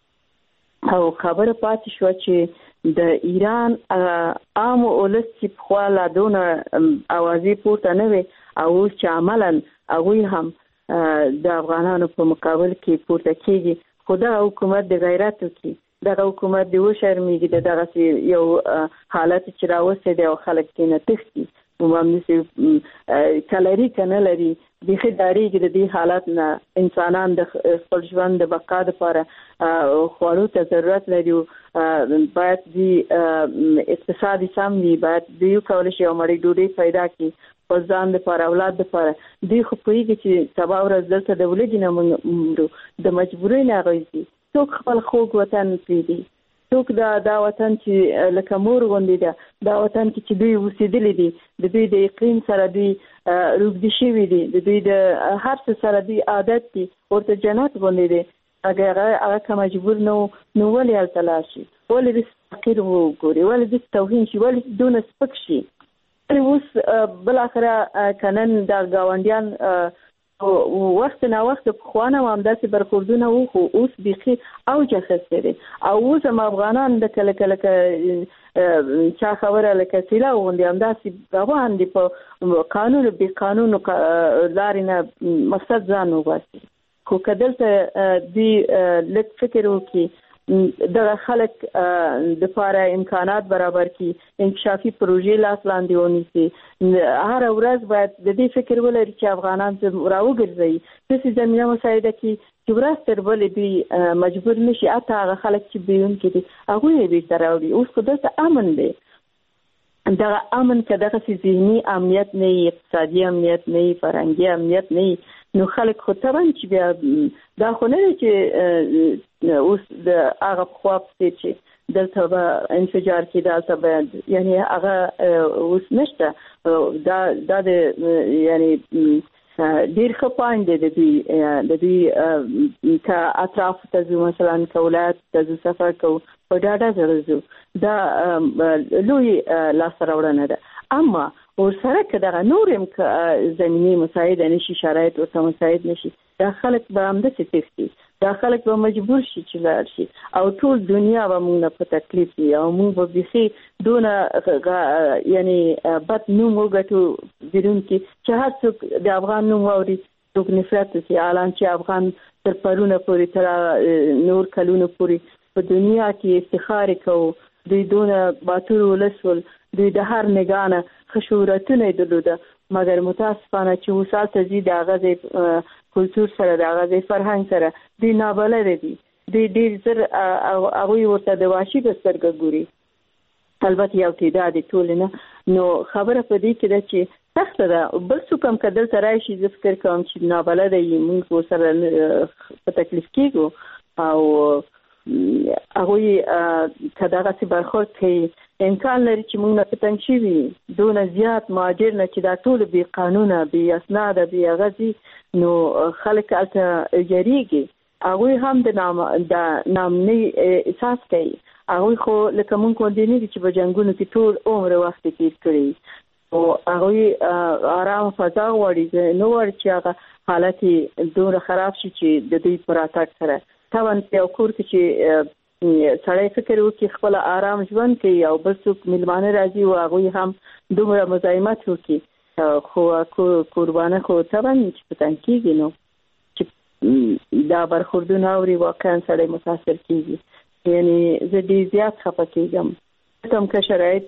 او خبره پاتې شو چې د ایران عام اولس چې خو لا دونه اوازې پورته نه وي او چې عملاً هغه هم د افغانانو په مقابل کې پورته کیږي خو دا حکومت د غیرت کوي دغه حکومت دی و شرمېږي دغه یو حالت چې راوستي دی او خلک کې نه تښتي ومنسي کلری کنه لري بخي داریږي د دې حالت نه انسانان د خپل ژوند د بقا لپاره خوړو ته ضرورت لري باید دی اقتصادي سم وي باید دی کول شي او مړی ډوډۍ پیدا کړي په ځان لپاره اولاد لپاره دی خو پوهیږي چې سبا ورځ دلته د ولادت نه موږ د مجبورۍ نه غوښتي څوک خپل خوږ وطن پریږدي څوک دا دا وطن چې لکه مور غوندې ده دا وطن کې چې دوی اوسېدلي دي د دوی د اقلیم سره دوی روږدي شوي دي د دوی د هر څه سره دوی عادت دي ورته جنت غوندې دی اگر هغه که مجبور نه نو ولې هلته لاړ شي ولې داسې فقیر وګوري ولې داسې توهین شي ولې دونه سپک شي اوس بالاخره که نن دا ګاونډیان وخت نه وخت خوانه هم داسې برخوردونه وو خو اوس بیخي اوج اخیستی دی او اوس هم افغانان د کله کله چا خبره لکه سیلا غوندې همداسې روان دي په قانون بې قانونو لارې نه مقصد ځان وباسي خو که دلته دوی لږ فکر وکړي د خلک د لپاره امکانات برابر کړي، انکشافي پروژې لاس لاندې ونیسي. هر ورځ باید د دې فکر ولري چې افغانان راوګرځي چې زمينه مساعده کې چې ورځ تر بلې دوی مجبور نشي اته هغه خلک چې بیرون کې دي هغه یې به تر راوړي. اوس خو دلته امن دی، دا امن که دغه ذهني امنیت نه، اقتصادي امنیت نه، فرهنګي امنیت نه، نو خلک خو طبعا چې بیا دا خو نه چې اوس د هغه خواب چې دلته به انفجار کې دلته به یعنی هغه اوس نشته. دا دا د یعنی ډیر ښه پوینټ دی د دوی د دوی که اطراف ته ځو، مثلا که ولایت ته ځو سفر کوو په ډاډه زړه ځو، دا لوی لاسته راوړنه ده. اما ورسره که دغه نور هم زمینی مساعده نشي، شرایط ورته مساعد نشي، دا خلک به همداسې تښتي، دا خلک به مجبور شي چې لاړ شي او ټول دنیا به موږ نه په تکلیف وي او موږ به بیخي دونه یعنی بد نوم وګټو بیرون کې چې هر څوک د افغان نوم واوري څوک نفرت وکړي. الان چې افغان تر پرونه پورې تر نور کلونو پورې په دنیا کې افتخار کوو، دوی دونه باتور ولس ول، دوی د هر نگانه خشورتونه درلوده، مګر متاسفانه چې وصال ته زی د غزې کلچر سره د غزې فرهنګ سره دوی نابلده دي، دوی ډیر زر هغه ورته د واشي په سترګه ګوري. البته یو تعداد ټول نه، نو خبره په دې کې ده چې سخته ده. بل څوک هم که دلته راشي زه فکر کوم چې نابلده یې موږ ورسره په تکلیف کېږو او هغوی که دغسې برخورد کوي امکان لري چې موږ نه په تنګ شوي دونه زیات مهاجر نه چې دا ټول بې قانونه بې اسناده بې اغځي، نو خلک هلته جریږي. هغوی هم د نامنۍ احساس کوي. هغوی خو لکه موږ غوندې نه دي چې په جنګونو کې ټول عمر وخت تېر کړی، او هغوی ارام فضا غواړي. نه غواړي چې هغه حالت یې دومره خراب شي چې د دوی په راتګ سره طبعا یو کور کې چې سړی فکر وکړي خپل آرام ژوند کوي او بل څوک میلمانه راځي او هغوی هم دومره مزاحمت وکړي، خو قربانه خو طبعا چې په تنګ کېږي، نو چې دا برخوردونه اوري واقعا سړی متاثر کېږي. یعنی زه ډېر زیات خفه کېږم تم که شرایط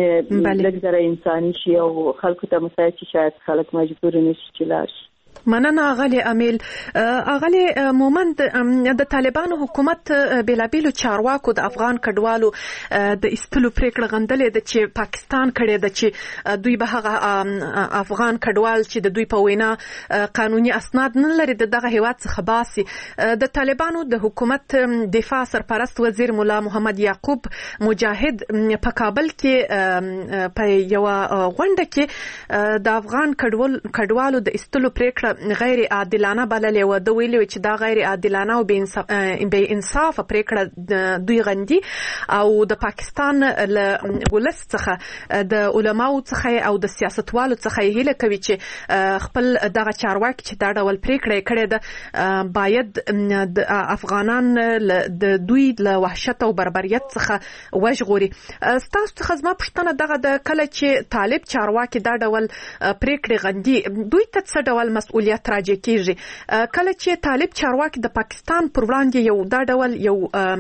لږ ذره انساني شي او خلکو ته مساعد شي، شاید خلک مجبور نشي چې لاړ شي. مننه اغلی امیل. اغلی مومند د طالبانو حکومت بلابیلو چارواکو د افغان کډوالو د استلو پریکړه غندلې د چې پاکستان کړي د چې دوی به هغه افغان کډوال چې د دوی په وینا قانوني اسناد نه لري دغه هیواد څخه باسي. د طالبانو د حکومت دفاع سرپرست وزیر مولا محمد یعقوب مجاهد په کابل کې په یو غونډه کې د افغان کډوالو د استلو پریکړه غیر عادلانه بللې و. د ویلي چې دا غیر عادلانه او بې انصاف پریکړه دوی غندي او د پاکستان له ولس څخه د علماو څخه او د سیاستوالو څخه هیله کوي چې خپل دغه چارواکي چې دا ډول پریکړه کړې ده باید د افغانان د دوی له وحشت او بربریت څخه وژغوري. ستاسو څخه زما پوښتنه دغه د کله چې طالب چارواکي دا ډول پریکړه غندي دوی ته څه ډول مسؤلیت راځي کیږي؟ کله چې طالب چارواکي د پاکستان پر وړاندې یو دا ډول یو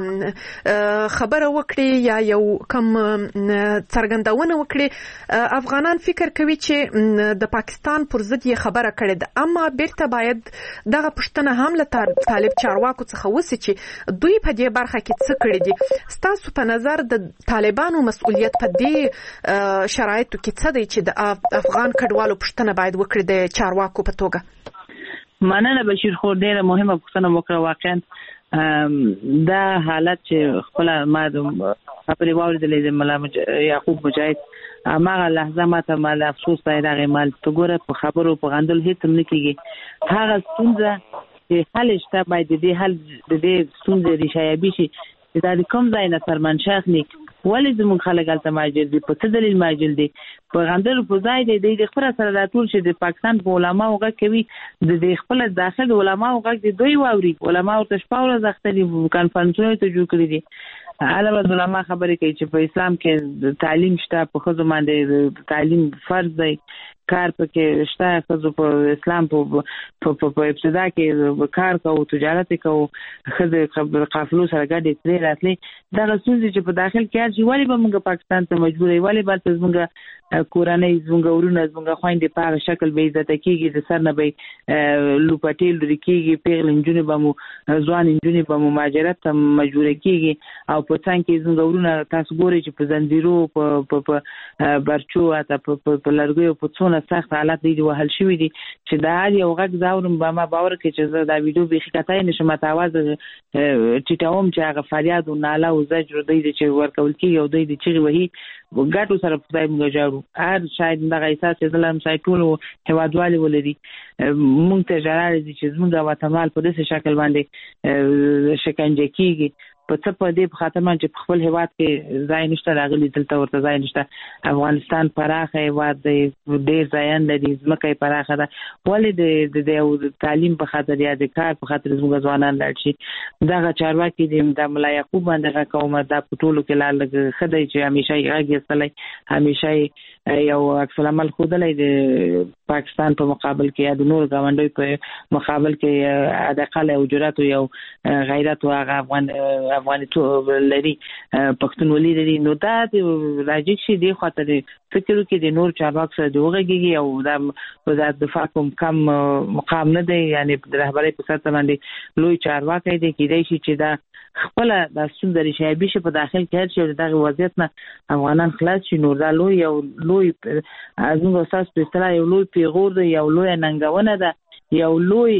خبره وکړي یا یو کم څرګندونه وکړي، افغانان فکر کوي چې د پاکستان پر ضد یې خبره کړې ده، اما بیرته باید دغه پوښتنه هم له طالب چارواکو څخه وسي چې دوی په دې برخه کې څه کړي دي. ستاسو په نظر د طالبانو مسؤلیت په دې شرایطو کې څه دی چې د افغان کډوالو پوښتنه باید وکړي د چارواکو په توګه؟ مننه بشیر خو ډیره مهمه پوښتنه وکړه. واقعا دا حالت چې خپل ما د خبرې واورېدلې د مولا یعقوب مجاهد هغه لحظه ماته مال افسوس دی دغه مال ته ګوره په خبرو په غندل هیڅ هم نه کېږي. هغه ستونزه چې حل شته باید د دې حل د دې ستونزې ریښایابي شي چې دا د کوم ځای نه سرمنشاخ نیک ولې زموږ خلک هلته مهاجر دي، په څه دلیل مهاجر دي؟ په غندلو په ځای دی د خپله سره دا ټول چې د پاکستان په علماو غږ کوي د خپله داخل علماو غږ دی دوی واوري. علما ورته شپه ورځ اخته دي، کنفرانسونه ته جوړ کړي دي. علما علما خبرې کوي چې په اسلام کې تعلیم شته، په ښځو باندې تعلیم فرض دی، کار پکې شته خزو په اسلام په په ابتدا کې کار کوو تجارت کوو خزه قافلو سره ګډې ترې راتلې دا غوښتنې چې په داخل کې چې ولی به موږ پاکستان ته مجبورې ولی به موږ کورنۍ زموږ ورونه زموږ خويندې په هغه شکل به عزت کېږي د سر نه به لوپټې لري کېږي پیغل انجونې به مو ځوان انجونې به مو مهاجرت ته مجبور کېږي او په څنګه کې زموږ ورونه تاسو ګورئ چې په زنجیرو په په برچو اته په لرګیو په څونه سخت حالت دي وهل شوی دي چې دا یو غږ زاورم به ما باور کې چې زه دا ویډیو به ښکته نشم تاواز ټیټوم چې هغه فریاد او ناله او زجر دی چې ورکول کېږي او دی چې وਹੀ ګټو سره په ځای موږ جوړو هر شاید دغه احساس چې دلته سای ټول هوادوالي ولري موږ ته جرار دي چې زموږ وطنوال په داسې شکل باندې شکنجه کېږي په څه په دې په خاطر باندې په خپل هواد کې ځای نشته راغلي دلته ورته ځای نشته افغانستان پراخه هواد دی ډېر ځایان لري ځمکه پراخه ده ولې د تعلیم په خاطر یا د کار په خاطر زموږ ځوانان لاړ شي دغه چارواکي د ملا یعقوب باندې کومه د پټولو کې لاله خدای چې همیشه یې غږی همیشه یو عکس العمل خودلې د پاکستان په مقابل کې یا د نور غونډوي په مقابل کې ادقل او جرأت او غیرت او افغان افغانیتوب لري پښتونولي لري نو دا د راجک شي دی خاطر فکر کې د نور چارواک سره دوغږي او دا د دفاع کوم کم مقام نه دی یعنی د رهبرۍ په سر باندې لوی چارواک دی کېدای شي چې دا خپل د سندري شایبي شي په داخل کې هر شي دغه وضعیت نه افغانان خلاص شي نور دا لوی یو لوی ازمو اساس په اصطلاح یو لوی پیغور دی یو لوی ننګونه ده یو لوی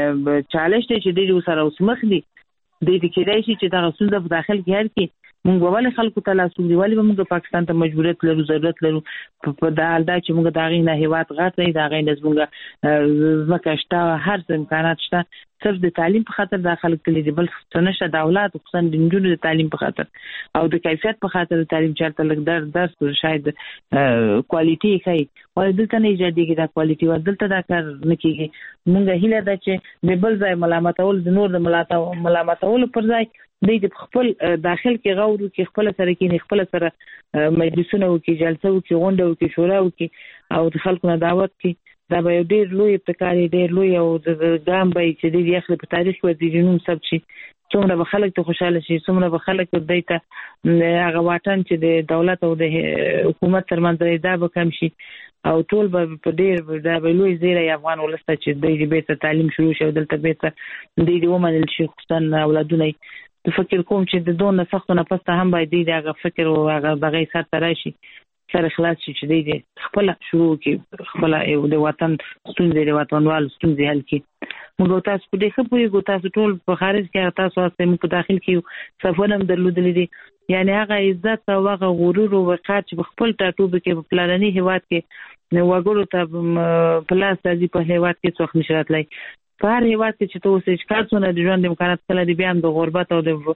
چالش دی چې د سره اوسمخ دي د دې کېدای شي چې دا رسول په داخل کې هر کې موږ ولې خلکو ته لاسو دی ولې موږ پاکستان ته مجبوریت لرو ضرورت لرو په دا حال دا چې موږ دا غي نه هیواد غاټ دی دا غي نه موږ زمکه شته هر څه امکانات شته صرف د تعلیم په خاطر داخل کړي دي بل څه نشته د اولاد خصوصا د نجونو د تعلیم په خاطر او د کیفیت په خاطر تعلیم چارته لګ در درس شاید کوالټي کوي ولې دلته نه ایجادېږي دا کوالټي و دلته دا کار نه کیږي موږ هیله ده چې د بل ځای ملامتول د نور د ملامتول پر ځای د خپل داخل کې غوړو کې خپل سره کې خپل سره مجلسونه او کې جلسه او کې غونډه او کې شورا او کې او د خلکو نه دعوت کې دا به ډېر لوی ابتکار ډېر لوی او د ګام به چې د یخل په تاریخ و د جنوب سب شي څومره به خلک ته خوشاله شي څومره به خلک دایته هغه واټن چې د دولت او د حکومت ترمنځ دا به کم شي او ټول به په ډېر دا به لوی زیره افغان ولسته چې د دې بیت تعلیم شروع شي دلته بیت د دې ومنل شي خصوصا اولادونه د فکر کوم چې د دوه سختونه پسته هم باید دغه فکر او هغه دغه سر تراشي سره خلاص شي چې دې خپل شروع کې خپل یو د وطن ستونزې د وطنوال ستونزې حل کړي موږ تاسو په دې خبرې کو تاسو ټول په خارج کې تاسو تاسو په داخل کې سفرم درلودلې دي یعنی هغه عزت او هغه غرور او وقار چې خپل ټاټوب کې په پلاني هواد کې نو وګورو ته پلاس د په هواد کې څوخ نشراتلای په هر هیواد کې چې تاسو چې کارونه د ژوند امکانات کله دی بیا د غربت او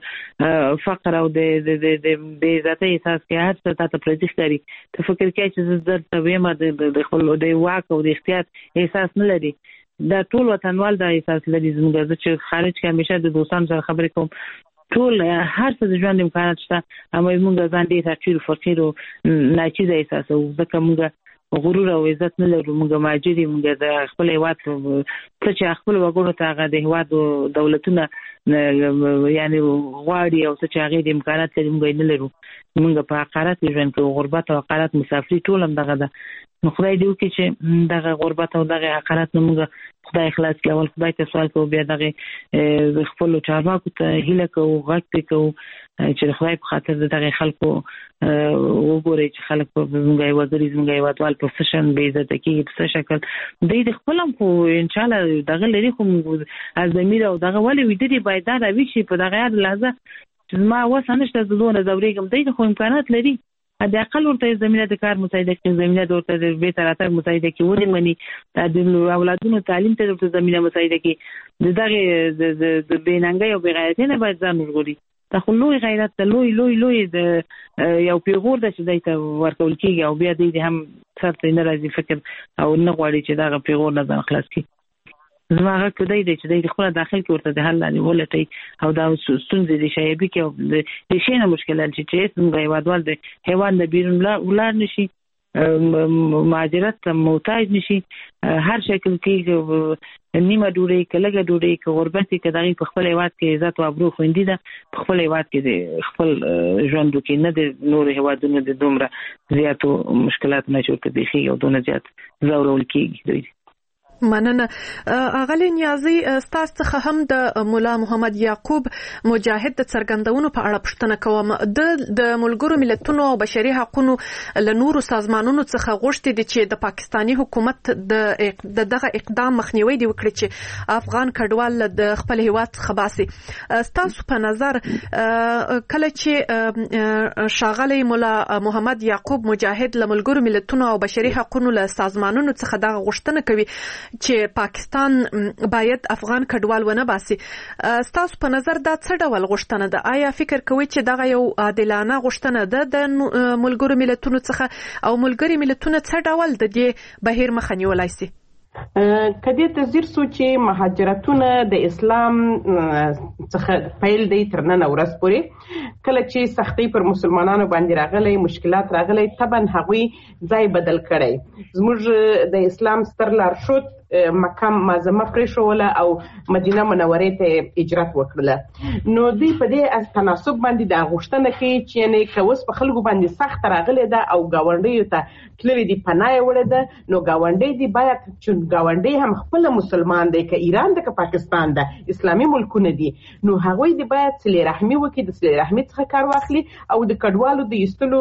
د فقر او د د د ذاتي احساس کې هر څه ته پرځښت لري ته فکر کوي چې زه درته وایم د خپل د واک او د اختیار احساس نه لري دا ټول وطنوال دا احساس لري زموږ چې خارج کې همیشه د دوستانو سره خبرې کوم ټول هر څه د ژوند امکانات شته اما موږ ځان دې فقیر فقیر او ناچیز احساس او ځکه موږ غرور او عزت نه لرو موږ ماجری موږ د خپل هیواد څه چې خپل وګړو ته هغه د هیواد دولتونه یعنی غواړي او څه چې هغه د امکانات لري موږ نه لرو موږ په حقارت ژوند کې غربت او حقارت مسافري ټول هم دغه ده نو خدای دې وکړي چې دغه غربت او دغه حقارت نه موږ خدای اخلاص کړي او خدای ته سوال کوو بیا دغه خپل چارواکو ته هیله کوو غږ کوو چې خدای په خاطر دغه خلکو وګوري چې خلک په موږ یو ځري موږ یو ډول پروفیشن به عزت کې په څه شکل د دې خپل هم خو ان شاء الله دغه لري خو از زمير او دغه ولې ویډیو باید دا راوي شي په دغه یاد لحظه چې ما وسنشته زونه زوريګم د خو امکانات لري د اقل ورته زمينه د کار مساعده کې زمينه ورته د بیت راتګ مساعده کې ودی مني د اولادونو تعلیم ته ورته زمينه مساعده کې د دغه د بیننګي او بغیرتینه باید ځان ورغوري دا خو لوی غیرت د لوی لوی لوی د یو پیغور د چې دایته ورکول کیږي او بیا دې هم څرته نه راځي فکر او نه غواړي چې دا پیغور نه ځان خلاص کړي زماغه کدی دی چې د خپل داخل کې ورته د حل لانی ولټي او دا ستونزې د شایبي کې او د شینه مشکلات چې چې څنګه یوادوال د حیوان د بیرون ولار نشي مهاجرت محتاج نشي هر شکل کې نیمه ډوډۍ کلهګه ډوډۍ کې غربت کې دغه په خپل هیواد کې عزت او ابرو خوندې ده په خپل هیواد کې خپل ژوند کې نه د نور هیوادونو د دومره زیاتو مشکلات نه جوړ کړي خي او دونه زیات زورول کېږي دوی. مننه. اغلی نیازی ستاسو څخه هم د مولا محمد یعقوب مجاهد د څرګندونو په اړه پوښتنه کوم. د د ملګرو ملتونو او بشري حقوقو له نورو سازمانونو څخه غوښتي دي چې د پاکستانی حکومت د دغه اقدام مخنیوي دی وکړي چې افغان کډوال د خپل هیواد څخه باسي. ستاسو په نظر کله چې شاغلی مولا محمد یعقوب مجاهد له ملګرو ملتونو او بشري حقوقو له سازمانونو څخه دغه غوښتنه کوي چې پاکستان باید افغان کډوال ونه باسي، ستاسو په نظر دا څه ډول غوښتنه ده؟ آیا فکر کوئ چې دغه یو عادلانه غوښتنه ده د ملګرو ملتونو څخه او ملګري ملتونه څه ډول د دې بهیر مخه نیولای شي؟ کدی تذیر سو چې مهاجرتونه د اسلام څخه پیل دی تر نن ورځ پورې کله چې سختي پر مسلمانانو باندې راغلي مشکلات راغلي طبعا هغوی ځای بدل کړي. زموږ د اسلام ستر لارښود مکه معظمه پرېښوله او مدینه منورې ته هجرت وکړله. نو دوی په دې از تناسب باندې دا غوښتنه کوي چې یعنې که اوس په خلکو باندې سخته راغلې ده او ګاونډیو ته تللې دي پناه یې وړې ده نو ګاونډی دي باید چې ګاونډی هم خپله مسلمان دی که ایران ده که پاکستان ده اسلامي ملکونه دي نو هغوی دي باید صلې رحمي وکړي د صلې رحمي څخه کار واخلي او د کډوالو د ایستلو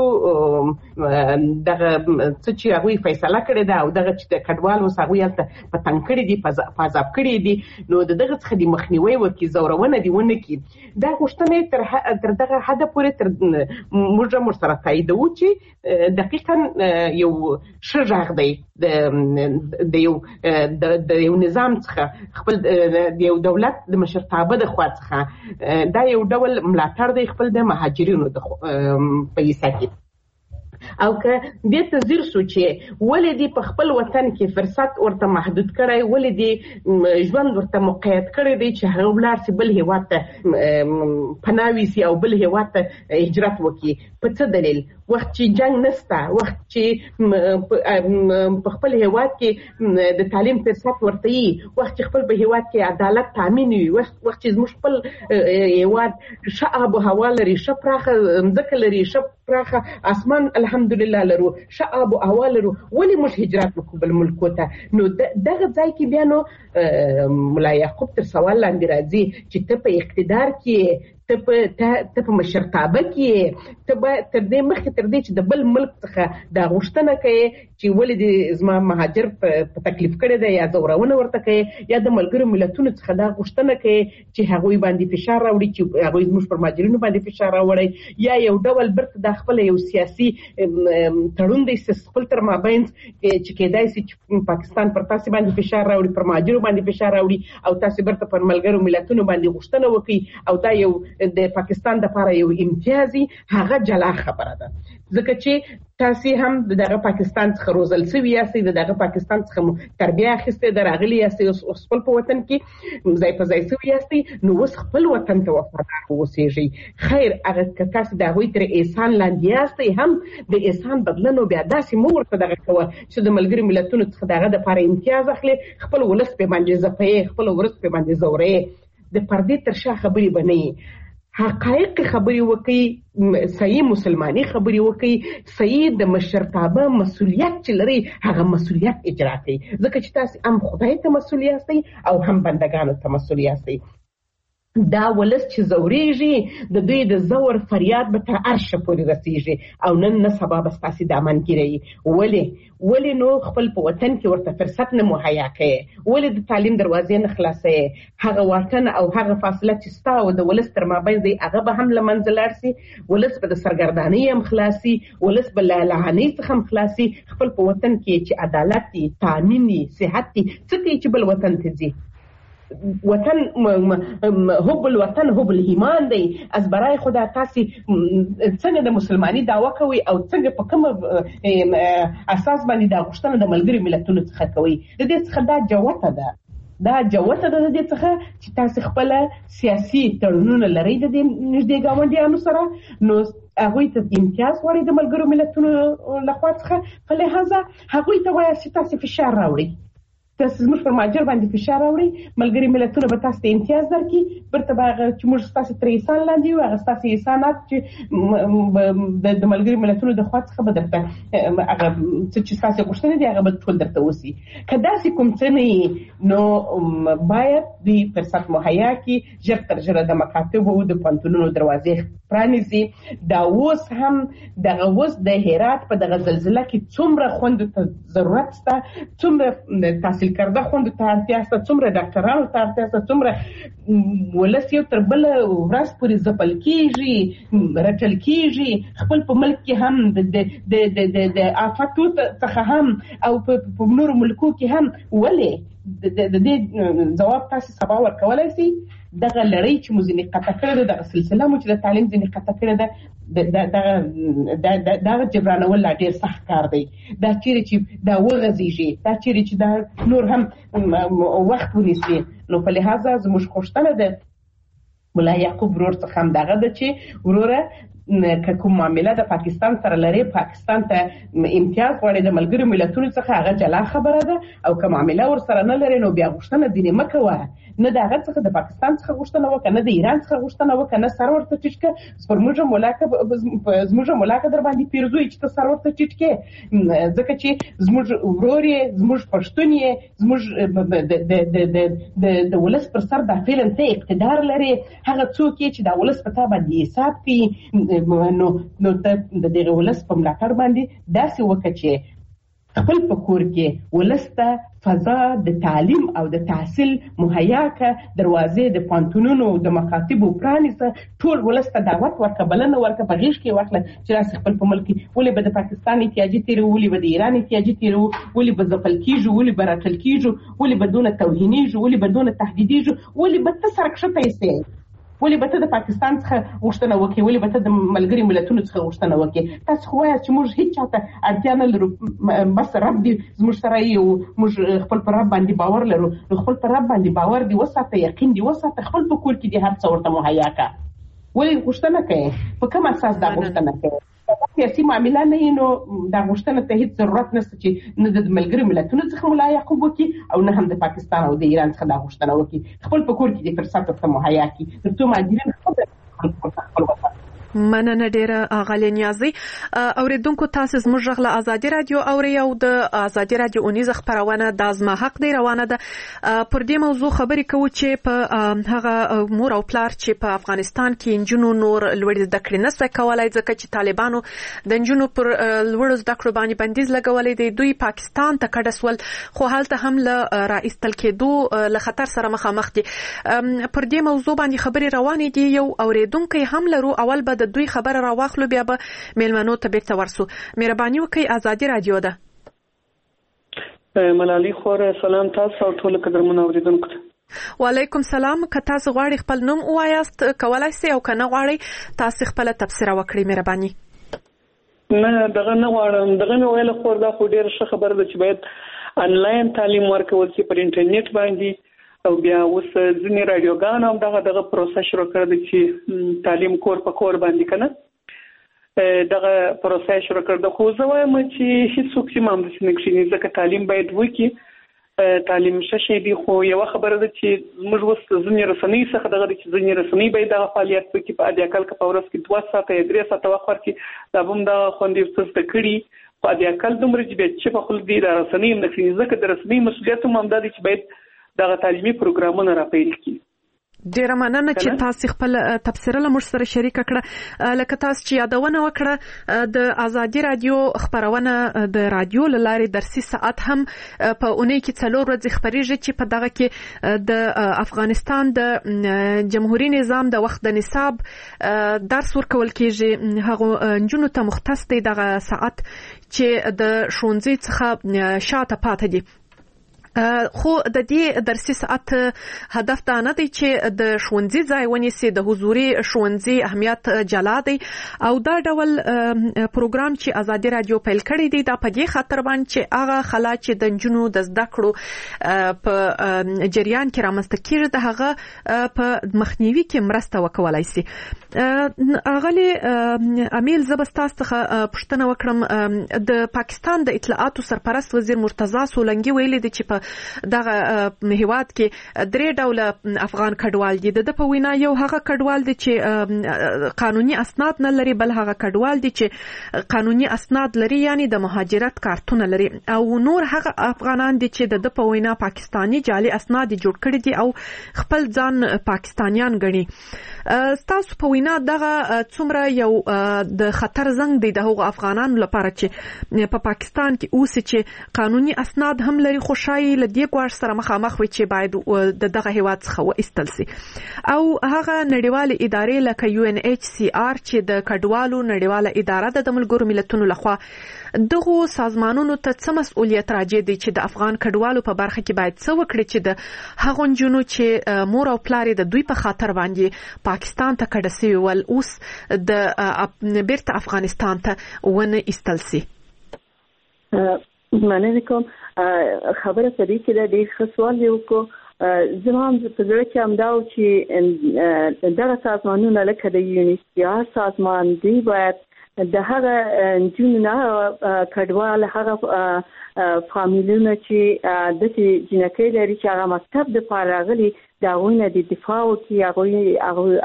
دغه څه چې هغوی فیصله کړې ده او دغه چې د کډوال اوس هغوی هلته په تنګ کړي دي په عذاب کړي دي نو د دغه څخه د مخنیوي وکړي زورونه دي ونه کړي. دا غوښتنې تر تر دغه حده پورې تر موږ هم ورسره تاییدوو چې دقیقا یو ښه غږ دی د یو د یو نظام څخه خپل د یو دولت د مشرتابه د خوا څخه دا یو ډول ملاتړ دی خپل د مهاجرینو د په حصه کې. او که دې ته ځیر سو چې ولې دې په خپل وطن کې فرصت ورته محدود کړی ولې دې ژوند ورته مقید کړی دی چې هغه ولاړ سي بل هیواد ته پناه ویسي او بل هیواد ته هجرت وکړي په څه دلیل؟ وخت چې جنگ نسته وخت چې په خپل هیواد کې د تعلیم فرصت ورته وي وخت چې خپل په هیواد کې عدالت تامین وي وخت چې زموږ خپل هیواد ښه آب و هوا لري ښه پراخه مځکه لري ښه پراخه اسمان الحمدلله لرو ښه آب و هوا لرو ولې موږ هجرت وکړو بل ملکو ته؟ نو دغه ځای کې بیا نو ملا یعقوب تر سوال لاندې راځي چې ته په اقتدار کې ته په مشرتابه کې ته باید تر دې مخکې تر دې چې د بل ملک څخه دا غوښتنه کوي چې ولې دې زما مهاجر په تکلیف کړی دی یا زورونه ورته کوي یا د ملګرو ملتونو څخه دا غوښتنه کوي چې هغوی باندې فشار راوړي چې هغوی زموږ پر مهاجرینو باندې فشار راوړي یا یو ډول برته دا خپله یو سیاسي تړون دی خپل تر مابین چې کېدای شي چې پاکستان پر تاسې باندې فشار راوړي پر مهاجرو باندې فشار راوړي او تاسې برته پر ملګرو ملتونو باندې غوښتنه وکړي او دا یو د پاکستان د لپاره یو امتیازي هغه جلا خبره ده ځکه چې تاسې هم دغه پاکستان څخه روزل شوي یاستئ دغه پاکستان څخه تربیه اخیستې ده راغلي یاستئ اوس خپل په وطن کې ځای په ځای شوي یاستئ نو اوس خپل وطن ته وفادار اوسېږئ. خیر هغه که تاسې د هغوی تر احسان لاندې یاستئ هم د احسان بدله نو بیا داسې مه ورته دغه کوه چې د ملګري ملتونو څخه د هغه دپاره امتیاز اخلي خپل ولس پرې باندې ځپئ خپل ولس پرې باندې ځوروئ د پردې تر شا خبرې به نه وي حقایق خبرې وکړي صحیح مسلمانی خبرې وکړي صحیح د مشرتابه مسؤلیت چې لري هغه مسؤلیت اجرا کړي ځکه چې تاسې هم خدای ته مسؤل یاستئ او هم بندګانو ته مسؤل یاستئ. دا ولس چې زوریږي د دوی د زور فریاد به تر عرشه پورې رسیږي او نن نه سبا به ستاسې دامن ګیروي. ولې ولې نو خپل په وطن کې ورته فرصت نه مهیا کوي ولې د تعلیم دروازې نه خلاصوي هغه واټن او هغه فاصله چې ستا او د ولس تر مابین دی هغه به هم له منځه لاړ سي ولس به د سرګردانۍ هم خلاصي ولس به له لعنۍ څخه هم خلاصي خپل په وطن کې چې عدالت دي تامین دي صحت دي څه کوي چې بل وطن ته ځي وطن حب الوطن حب الایمان دی از برای خدا تاسې څنګه د مسلمانی دعوه کوي او څنګه په کوم اساس باندې دا غوښتنه د ملګري ملتونو څخه کوي د دې څخه دا جوته ده دا جوته د دې څخه چې تاسو خپل سیاسي تړونونه لرئ د دې نږدې ګاونډیانو سره نو هغوی ته امتیاز غواړي د ملګرو ملتونو لخوا څخه په لحاظه هغوی ته وایي چې تاسو فشار راوړئ تاسو موږ پر ماجر باندې فشار راوړئ ملګري ملتونه به تاسو ته امتیاز درکړي برته به هغه چې موږ ستاسو تر احسان لاندې یو هغه ستاسو احسانات چې د ملګري ملتونو د خوا څخه به درته هغه څه چې ستاسو غوښتنې دي هغه به ټول درته وسي که داسې کوم څه نه نو باید دوی فرصت مهیا کړي ژر تر ژره د مکاتبو د پوهنتونونو دروازې پرانیزي دا اوس هم دغه اوس د هرات په دغه زلزله کې څومره خوندو ته ضرورت شته څومره تحصیل کرده خوندو ته اړتیا شته څومره ډاکټرانو ته اړتیا شته څومره ولس یو تر بله ورځ پورې ځپل کېږي رټل کېږي خپل په ملک کې هم د آفتو څخه هم او په نورو ملکو کې هم ولې د دې ځواب تاسو سبا ورکولی شئ دغه لړۍ چې مو ځینې قطع کړې ده دغه سلسله مو چې د تعلیم ځینې قطع کړې ده دغه جبرانول لا ډېر سخت کار دی دا چیرې چې دا وغځېږي دا چیرې چې دا نور هم وخت ونیسي نو په لحاظه زموږ غوښتنه ده ملا یعقوب ورور څخه هم دغه ده چې وروره که کوم معامله د پاکستان سره لري پاکستان ته امتیاز غواړي د ملګرو ملتونو څخه هغه جلا خبره ده او که معامله ورسره نه لري نو بیا غوښتنه ځینې مه کوه نه د هغه څخه د پاکستان څخه غوښتنه وکړه نه د ایران څخه غوښتنه وکړه نه سر ورته ټیټ کړه پر موږ ملاکه زموږ ملاکه در باندې پیرزوی چې ته سر ورته ټیټ کړې ځکه چې زموږ ورور یې زموږ پښتون یې زموږ د ولس پر سر دا فعلا ته اقتدار لري هغه څوک یې چې دا ولس په تا باندې حساب کوي نو نو ته د دغه ولس په ملاتړ باندې داسې وکړه چې خپل په کور کې ولس ته فضا د تعلیم او د تحصیل مهیا کړه دروازې د پوهنتونونو د مکاتبو پرانیسته ټول ولس ته دعوت ورکړه بلنه ورکړه په غېږ کې واخله چې راسئ خپل په ملک کې ولې به د پاکستان احتیاجي تېروو ولې به د ایران احتیاجي تېروو ولې به ځپل کېږو ولې به راټل کېږو ولې به دونه توهینېږو ولې به دونه تهدیدېږو ولې به ته سره کښته ایسې ولې به ته د پاکستان څخه غوښتنه وکړې ولې به ته د ملګري ملتونو څخه غوښتنه وکړې تاسو خو وایاست چې موږ هېڅ چاته اړتیا نه لرو بس رب دې زموږ سره یو موږ خپل په رب باندې باور لرو نو خپل په رب باندې باور دې وساته یقین دې وساته خپل په کور کې دې هر څه ورته مهیا کړه ولې غوښتنه کوې په کوم اساس دا غوښتنه کوې سیاسي معامله نه نو دا غوښتنه ته هیڅ ضرورت نشته چې نه د ملګرو ملتونو څخه ملا یعقوب وکړي او نه هم د پاکستان او د ایران څخه دا غوښتنه وکړي خپل په کور کې د فرصت ورته مهیا کړي تر څو مهاجرین خپل وطن مننه ډیره غالي نیازي اوریدونکو تاسو زموږ غږ آزادي رادیو اوري او د آزادي رادیو اونیزه خبرونه د ازما حق دی روانه ده پر دې موضوع خبرې کوو چې په هغه مور او پلار چې په افغانستان کې انجونو نور لوړ زده کړې نه سي کولای ځکه چې طالبانو د انجونو پر لوړ زده کړو باندې بندیز لګولې دی دوی پاکستان ته کډسول خو حالت هم له رئیستل کېدو له خطر سره مخامخ دي پر دې موضوع باندې خبرې روانې دي یو اوریدونکو هم لرو اول به دوی خبر را واخلو بیا به میلمنو ته بیرته ورسو مهرباني وکړئ آزادي رادیو ده ملالي خور سلام تاسو او ټول قدرمن اوریدونکو ته وعلیکم سلام که تاسو غواړئ خپل نوم ووایاست کولای شئ او که نه غواړئ تاسو خپل تبصره وکړئ مهرباني نه دغه نه غواړم دغه مې ویل خور دا خو ډېر ښه خبره ده چې باید انلاین تعلیم ورکول شي پر انټرنیټ باندې او بیا اوس ځینې رادیوګان هم دغه دغه پروسه شروع کړې چې تعلیم کور په کور باندې کنه دغه پروسه شروع کړه خو زه وایم چې هیڅوک چې مام د سنکشنې ځکه تعلیم باید وکړي تعلیم شې دی خو یو خبره ده چې موږ وس ځینې رسنۍ څخه دغه چې ځینې رسنۍ باید دغه فعالیت وکړي په اډیا کال کې په ورځ کې دوه ساعته درې ساعته وخت ورکړي دا هم د خوندې څه کړي په اډیا کال دومره چې په خپل دي د رسنۍ نه ځکه د رسنۍ مسؤلیت هم د دې چې باید دغه تعلیمي پروګرامونه راپیل کړي ډیره مننه چې تاسو خپل تبصره له موږ سره شریک کړه لکه تاسو چې یادونه وکړه د آزادي رادیو خبرونه د رادیو لارې درسي ساعت هم په اونۍ کې څلور ورځې خبريږي چې په دغه کې د افغانستان د جمهوریت نظام د وخت د نصاب درس ورکول کېږي هغه جنونو ته مختص دی دغه ساعت چې د ښوونځي څخه شاته پاتې دي خو د دې درسي ساعت هدف دا نه دی چې د ښوونځي ځای ونیسي، د حضوري ښوونځي اهمیت جلا دی او دا ډول پروګرام چې ازادي رادیو پیل کړی دی دا په دې خاطر باندې چې هغه خلا چې د نجونو د زده کړو په جریان کې رامنځته کیږي د هغه په مخنیوي کې مرسته وکولای شي. اغلی امیل زبستاس څخه پوښتنه وکړم، د پاکستان د اطلاعاتو سرپرست وزیر مرتضی سولنګي ویلي دی چې په دغه هیواد کې درې ډوله افغان کډوال دي. د په وینا یو هغه کډوال دي چې قانوني اسناد نه لري، بل هغه کډوال دي چې قانوني اسناد لري یعنی د مهاجرت کارتونه لري، او نور هغه افغانان دي چې د په وینا پاکستانی جعلي اسناد جوړ کړي دي او خپل ځان پاکستانیان ګڼي. ستاسو په وینا دغه څومره یو د خطر زنګ دی د هغو افغانانو لپاره چې په پاکستان کې اوس چې قانوني اسناد هم لري خو شایي لدې ګواښ سره مخامخ وي چې باید د دغه هیواد څخه وایستل شي، او هغه نړیوالې ادارې لکه یو ان ایچ سی آر چې د کډوالو نړیواله اداره ده د ملګرو ملتونو لخوا، دغه سازمانونو ته څه مسؤلیت راځي دی چې د افغان کډوالو په برخه کې باید څه وکړي چې د هغو نجونو چې مور او پلار د دوی په خاطر باندې پاکستان ته کډه سوي ول اوس د بیرته افغانستان ته ونه ایستل شي. مننه کوم. خبره پدې کې دا ډېر ښه سوال دی وکړو. زما هم په زړه کې همدا و چې دغه سازمانونه لکه د یو ان ایچ سی آر سازمان دی باید د هغه نجونو نه کډوال هغه فامیلونه چې داسې جنکۍ لري چې هغه مکتب دپاره راغلي د هغوی نه د دفاع وکړي،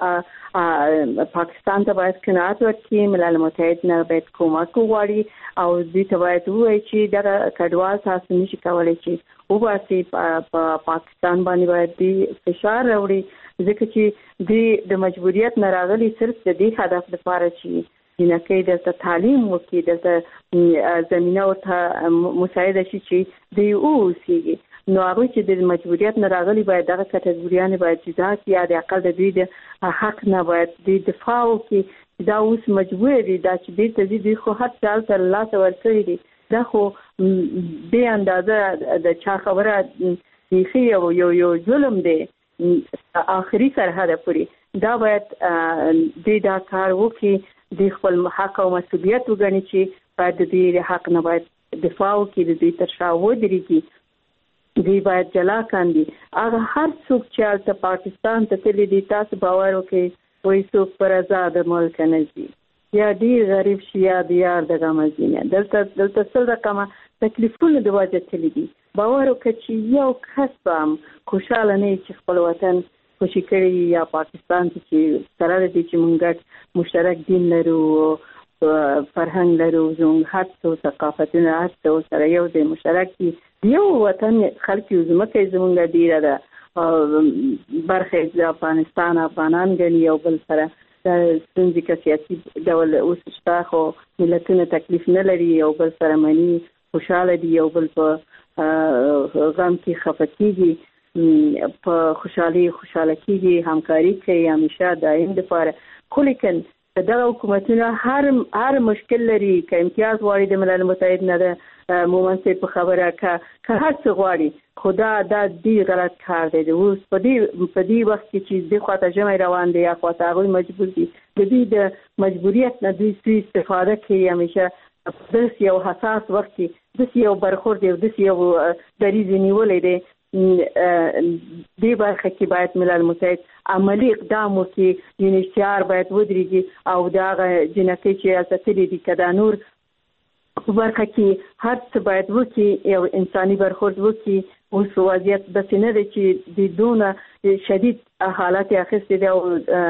هغوی پاکستان ته باید قناعت ورکړي، ملل متحد نه باید کومک وغواړي او دوی ته باید ووایي چې دغه کډوال تاسو نشي کولی چې وباسي. په پاکستان باندې باید دوی فشار راوړي ځکه چې دوی د مجبوریت نه راغلي صرف د دې هدف لپاره چې جنکۍ دلته تعلیم وکړي، دلته زمینه ورته مساعده شي چې دوی واوسیږي. نو هغوی چې د مجبوریت نه راغلي باید دغه کټګوریانې باید جدا کړي یا د اقل د دوی د حق نه باید دوی دفاع وکړي. دا اوس مجبور دي دا چې بیرته ځي، دوی خو هر چا ته له لاسه ورکړي دي. دا خو بې اندازه د چا خبره بیخي یو یو یو ظلم دی آخري سرحده پورې. دا باید دوی دا کار وکړي، دوی خپل حق او مسؤلیت وګڼي چې باید د دوی حق نه باید دفاع وکړي، د دوی تر شا ودرېږي، دوی باید جلا کاندي. هغه هر څوک چې هلته پاکستان ته تللی دي تاسو باور وکړئ وایي څوک پر آزاد ملک نه ځي، یا ډېر غریب شي یا د یار د غمه ځي نه. دلته دلته سل رقمه تکلیفونه د وجه تللی دي. باور وکړه چې یو کس به هم خوشحاله نه وي چې خپل وطن خوشي کړي یا پاکستان ته چې سره د دې چې موږ ګډ مشترک دین لرو، فرهنګ لرو، زموږ هر څه ثقافتونه هر څه سره یو دی مشترک دي. یو وطن خلک یو ځمکه زموږ ډیره ده، برخه د افغانستان افغانان ګڼي، یو بل سره د ستونزې که سیاسي ډول اوس شته خو ملتونه تکلیف نه لري، یو بل سره مني، خوشحاله دي، یو بل په غم کې خفه کېږي، په خوشحالي خوشحاله کېږي، همکاري کوي همیشه دایم دپاره. خو لیکن دغه حکومتونه هر هر مشکل لري، که امتیاز غواړي د ملل متحد نه ده مومن صاحب په خبره که که هر څه غواړي، خو دا دا ډېر غلط کار دی. اوس په دې په دې وخت کې چې دې خواته ژمی روان دی یا خواته هغوی مجبور دي، د دوی د مجبوریت نه دوی سوی استفاده کوي. همیشه داسې یو حساس وخت کې داسې یو برخورد دی، داسې یو دریځ نیولی دی. دې برخه کې باید ملل متحد عملی اقدام وکړي، یو ان ایچ سی آر باید ودرېږي او د هغه جنکۍ چې هلته تللي دي که دا نور په برخه کې هر څه باید وکړي، یو انساني برخورد وکړي. اوس وضعیت داسې نه دی چې د دونه شدید حالات یې اخیستې دی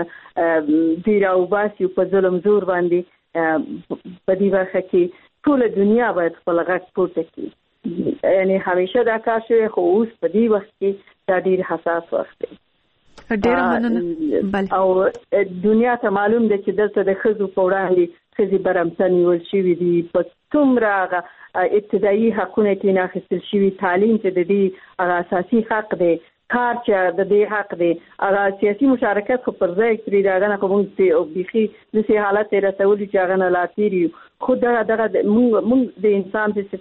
او دوی راوباسي په ظلم زور باندې. په دې برخه کې ټوله دنیا باید خپل غږ پورته کړي. یعنی همیشه دا کار شوی خو اوس په دې وخت کې دا ډېر حساس وخت دی. ډېره مننه. او دنیا ته معلوم دی چې دلته د ښځو په وړاندې ښځې برمته نیول شوي دي، په څومره هغه ابتدایي حقونه یې ترېنه اخیستل شوي، تعلیم چې د دې هغه اساسي حق دی، کار چې د دې حق دی، هغه سیاسي مشارکت خو پر ځای کړي د هغه نه خو موږ بیخي داسې حالت یې رسولي چې هغه نه لا تېر یو. خو دغه دغه موږ موږ د انسان په صفت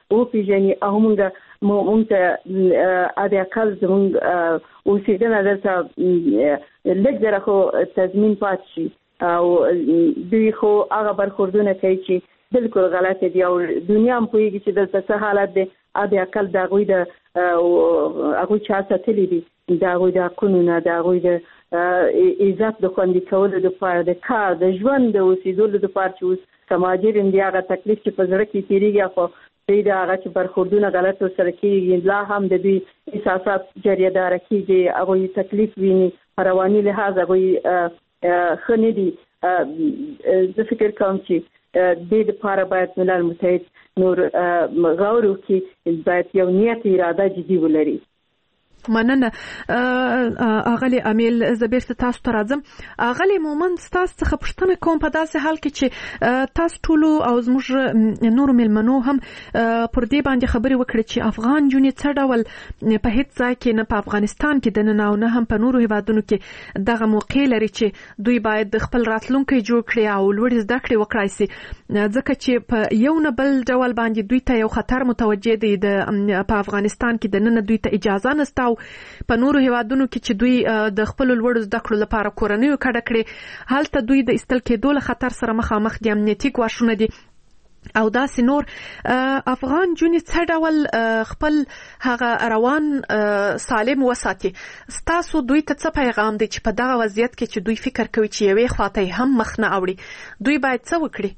او پیژني او موږ موږ ته اده کال زموږ اوسېدنه درته لږ زره خو تضمین پات شي او دوی خو هغه برخوردونه کوي چې بالکل غلط دي او دنیا هم پوهیږي چې دلته څه حالت دی اده کال د هغوی د هغوی چا ساتلي دي د هغوی د حقونو د هغوی د عزت د خوندي کولو دپاره د کار د ژوند د اوسېدلو دپاره چې اوس که مهاجر یم د هغه تکلیف چې په زړه کې تېرېږي خو دوی د هغه چې برخوردونه غلط ورسره کېږي لا هم د دوی احساسات جریداره کېږي هغوی تکلیف ویني په رواني لحاظ هغوی ښه نه دي. زه فکر کوم چې د دې لپاره باید ملل متحد نور غور وکړي باید یو نیت اراده جدي ولري. مننه اغلی امیل زبیر تاسو ته راځم. اغلی مومند تاسو څخه پوښتنه کوم په داسې حال کې چې تاسو ټول او زموږ نور ملمنو هم پر دې باندې خبرې وکړي چې افغان جونې څه ډول په هیڅ ځای کې نه په افغانستان کې د نه او نه هم په نورو هیوادونو کې دغه موقع لري چې دوی باید د خپل راتلونکي جوړ کړي او لوړ زده کړې وکړي سي ځکه چې په یو نه بل ډول باندې دوی ته یو خطر متوجه دی د په افغانستان کې د نه دوی ته اجازه نشته په نورو هیوادونو کې چې دوی د خپل لوړ زده کړو لپاره کورنۍ کډه کړي هلته دوی د استل کېدو له خطر سره مخامخ دي امنیتي ګواښونه دي او داسې نور. افغان جونې څه ډول خپل هغه روان سالم وساتي؟ ستاسو دوی ته څه پیغام دی چې په دغه وضعیت کې چې دوی فکر کوي چې یوې خواته هم مخ نه اوړي دوی باید څه وکړي؟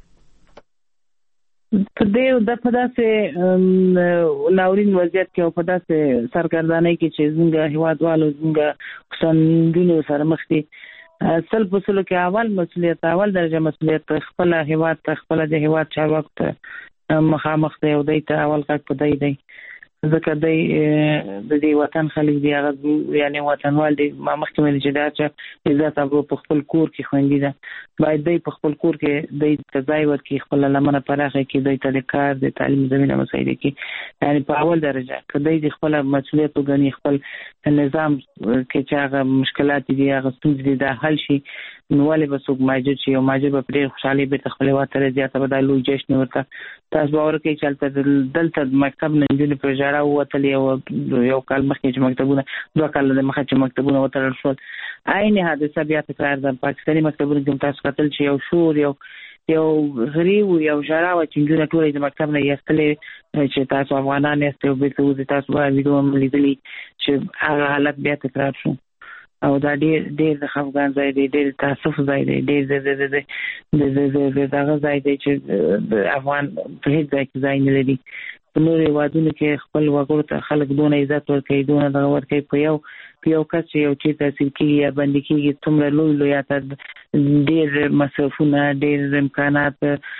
په دې د په داسې ناورین وضعیت کې او په داسې سرګردانۍ کې چې زموږ هیوادوالو زموږ خصوصاً سره مخ دي سل په سلو کې اول مسؤلیت اول درجه مسؤلیت خپل هیواد ته خپل د هیواد چارواکو ته مخامخ دی او دوی ته اول غږ په دی دی ځکه دوی د دې وطن خلک دی هغه یعنی وطنوال دی ما مخکې ویل چې دا چې عزت او په خپل کور کې خوندي ده باید دوی په خپل کور کې دوی ته ځای ورکړي خپل لمنه پراخه کړي دوی ته د کار د تعلیم زمینه مسایل کې یعنی په اول درجه که دوی د خپل مسؤلیت وګڼي خپل نظام کې چې هغه مشکلات دي هغه ستونزې دي دا حل شي نو ولې به څوک ماجر شي او ماجر به پرې خوشحالي به خپل وطن زیاته به د لوی جشن ورته تاسو باور کوي چې دلته دلته مکتب نه جوړ پروژه وتلی او یو کال مخکې چې مکتبونه دوه کال مخکې چې مکتبونه وتړل شول عین حادثه بیا تکرار ده. پاکستاني مکتبونه کې تاسو کتل چې یو شور یو یو غریو یو ژړاوه چې جوړه ټولې د مکتب نه یستلې چې تاسو افغانان یاست او به تاسو به ویډیو لیدلی چې هغه حالت بیا تکرار شو او دا ډېر ډېر د خفګان ځای دی ډېر تاسف ځای دی ډېر د د د د د دغه ځای دی چې د افغان په هیڅ ځای کې ځای نه لري. په نورو هیوادونو کې خپل وګړو ته خلک دونه عزت ورکوي دونه دغه ورکوي په یو په یو کس چې یو چیرته تحصیل کېږي یا بندي کېږي څومره لوی لوی ته ډېر مصرفونه ډېر امکانات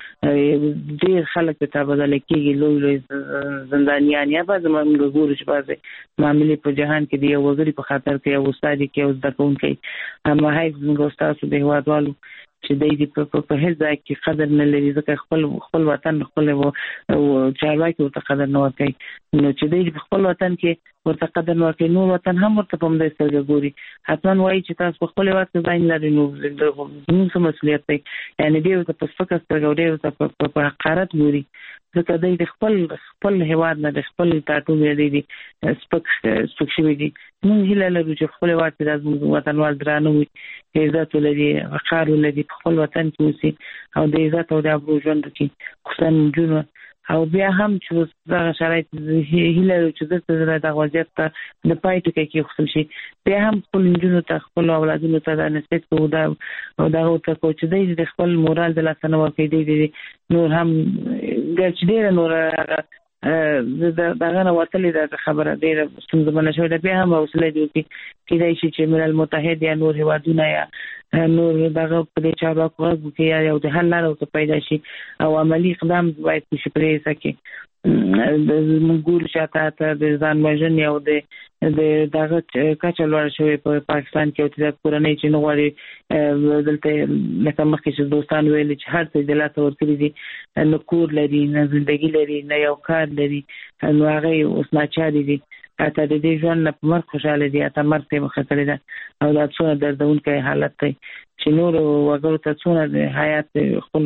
ډېر خلک ته تبادله کېږي لوی لوی زندانیان یا بعضې موږ ګورو چې بعضې معاملې په جهان کې د یو وګړي په خاطر کې یو استاد کې یو زده کوونکی اما هیڅ زموږ ستاسو د هیوادوالو چې دوی د په هیڅ ځای کې قدر نه لري ځکه خپل خپل وطن خپل چارواکي ورته قدر نه ورکوي نو چې دوی په خپل وطن کې ورته قدر نه ورکوي نور وطن هم ورته په همدې سترګه ګوري حتما وایي چې تاسو په خپل هیواد کې ځای نه لرئ نو زموږ څه مسؤلیت دی یعنې دوی ورته په سپکه سترګه او دوی ورته په حقارت ګوري ځکه دوی د خپل خپل هیواد نه د خپل ټاټوبی دی سپک سپک شوي دي. موږ هیله لرو چې خپل هیواد کې د زموږ وطنوال درانه وي عزت ولري وقار ولري په خپل وطن کې اوسي او د عزت او د ابرو ژوند وکړي خصوصا نجونو او بیا هم چې دغه شرایط هیله لرو چې دلته دغه وضعیت ته د پای ټکی کېښودل شي بیا هم خپل نجونو ته خپلو اولادونو ته دا نصیحت کوو دا او دغه ورته کوو چې دوی د خپل مورال د لاسه نه ورکوي دوی نور هم ګرچې ډېره نوره دغه نه وتلې ده خبره ډېره ستونزمنه شوې ده بیا هم حوصله دې وکړي کېدای شي چې ملل متحد یا نور هیوادونه یا نور دغه په دې چارواکو غږ وکړي یا یو د حل لاره ورته پیدا شي او عملي اقدام باید وشي پرې هڅه کې موږ ګورو چې حتی د ځان وژنې او د دغه کچه لوړه شوې په پاکستان کې او د کورنۍ چې نه غواړي دلته لکه مخکې چې دوستان ویلي چې هر څه د لاسه ورکړي دي نه کور لري نه زندګي لري نه یو کار لري نو هغه اوس ناچارې دي اته د دې ژوند په مرګ خوشاله دي اته مرګ ته مخکړه ده او دا څونه دردونکې حالت دی چې نور وګورو ته څونه د حیات خپل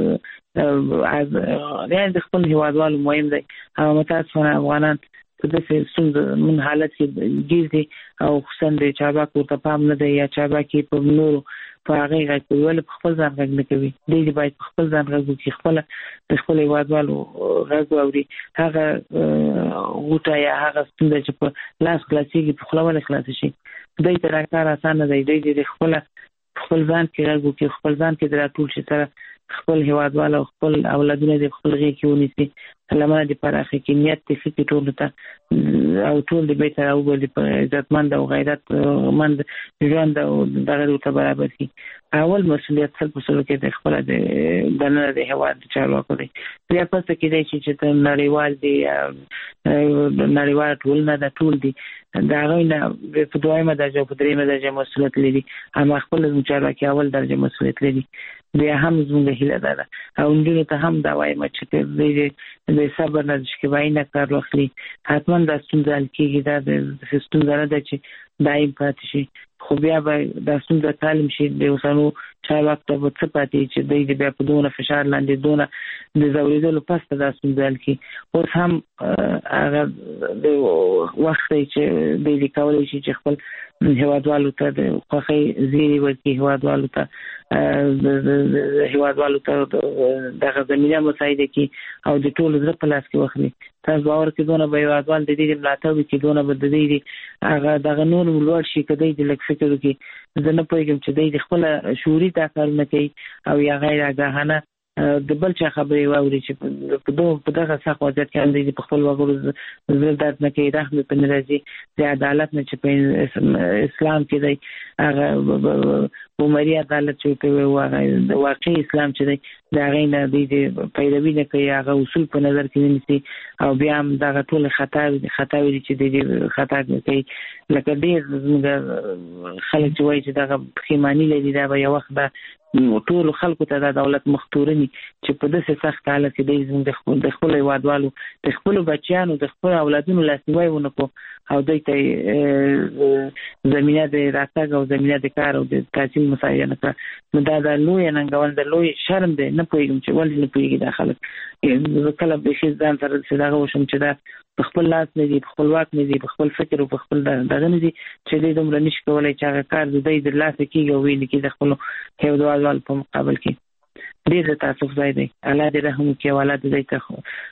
از یعنی د خپل هیوادوالو مهم دی او متاسفانه افغانان په دې څنګه من حالت کې ګیر دي او خصوصا د چابک ورته پام نه دی یا چابک په نور په هغه غږ ول خپل ځان غږ نه کوي دوی باید خپل ځان غږ وکړي خپل د خپل هیوادوالو غږ اوري هغه غوټه یا هغه څنګه چې په لاس خلاصيږي په خپل خلاص شي دوی تر کار آسان دی دوی د خپل خپل ځان کې غږ وکړي خپل ځان کې دراتول شي سره خپل هیوادوالو خپل اولادونه د خپل غږ کې ونیسي لمنه د پراخه کې نیت د فکر ټول ته او ټول د بیت او د عزتمند او غیرت مند ژوند او دغه ته برابر شي اول مسؤلیت خپل مسؤل کې د خپل د دنه د هیواد چارو کوي بیا پس کې دی چې ته نړیوال دی نړیوال ټول نه د ټول دی دا غوینه په دویمه درجه په دریمه درجه مسؤلیت لري اما خپل چارو کې اول درجه مسؤلیت لري بیا هم زموږ هیله ده او نن ته هم دا وایم چې د صبر نه چې باینه کار واخلي حتما د ستونزې کېږي دا د ستونزې نه ده چې دایم پاتې شي خو بیا به د ستونزې تعلیم شي د اوسانو چا وخت به څه پاتې چې د دې بیا په دونه فشار لاندې دونه د زوریدلو پس ته د ستونزې کې اوس هم هغه د وخت چې د دې کولای شي چې خپل هیوادوالو ته د خوخي زیری ورکړي هیوادوالو ته د هیوادوالو ته دغه زمينه مساعده کی او د ټولو زړه په لاس کې واخلي تاسو باور کې دونه به هیوادوال د دې ملاتړ کې دونه به د دې هغه دغه نور لوړ شي کدی د لک فکر کې زه نه پوهیږم چې د خپل شعوري کارونه کوي او یا غیر آگاهانه د بل چا خبرې واوري چې په دوه په دغه څه وضعیت کې اندې په خپل وګورو زړه درد نه کوي رحم په ناراضي د عدالت نه چې په اسلام کې دی هغه عمري عدالت چې په واقعي اسلام چې دی دا غینه د پیروي نه کوي هغه اصول په نظر کې نیسي او بیا هم دغه ټول خطا خطا وي چې د خطا کوي لکه ډېر خلک چې وایي چې دغه خیمانی لري دا به یو وخت ټول خلکو ته د دولت مختورني چې په داسې سخت حالت کې د د خپل هیوادوالو د خپل بچیانو د خپل اولادونو لاسنیوي ونکړو او دوی ته زمينه د راتګ او زمينه د کار او د تحصیل مسایل نه نو دا د لوی ننګول د لوی شرم دی نه پوهیږم چې ولې نه پوهیږي د خلک کله به شي ځان سره څنګه وشم چې دا خپل لاس نه دی خپل واک نه دی خپل فکر او خپل دغه نه دی چې د دومره نش کولای چې هغه کار د دې د لاس کې او ویل کې د خپل هیوادوالو په مقابل کې ډېر تاسو ځای دی الله دې رحم وکړي او الله دې ته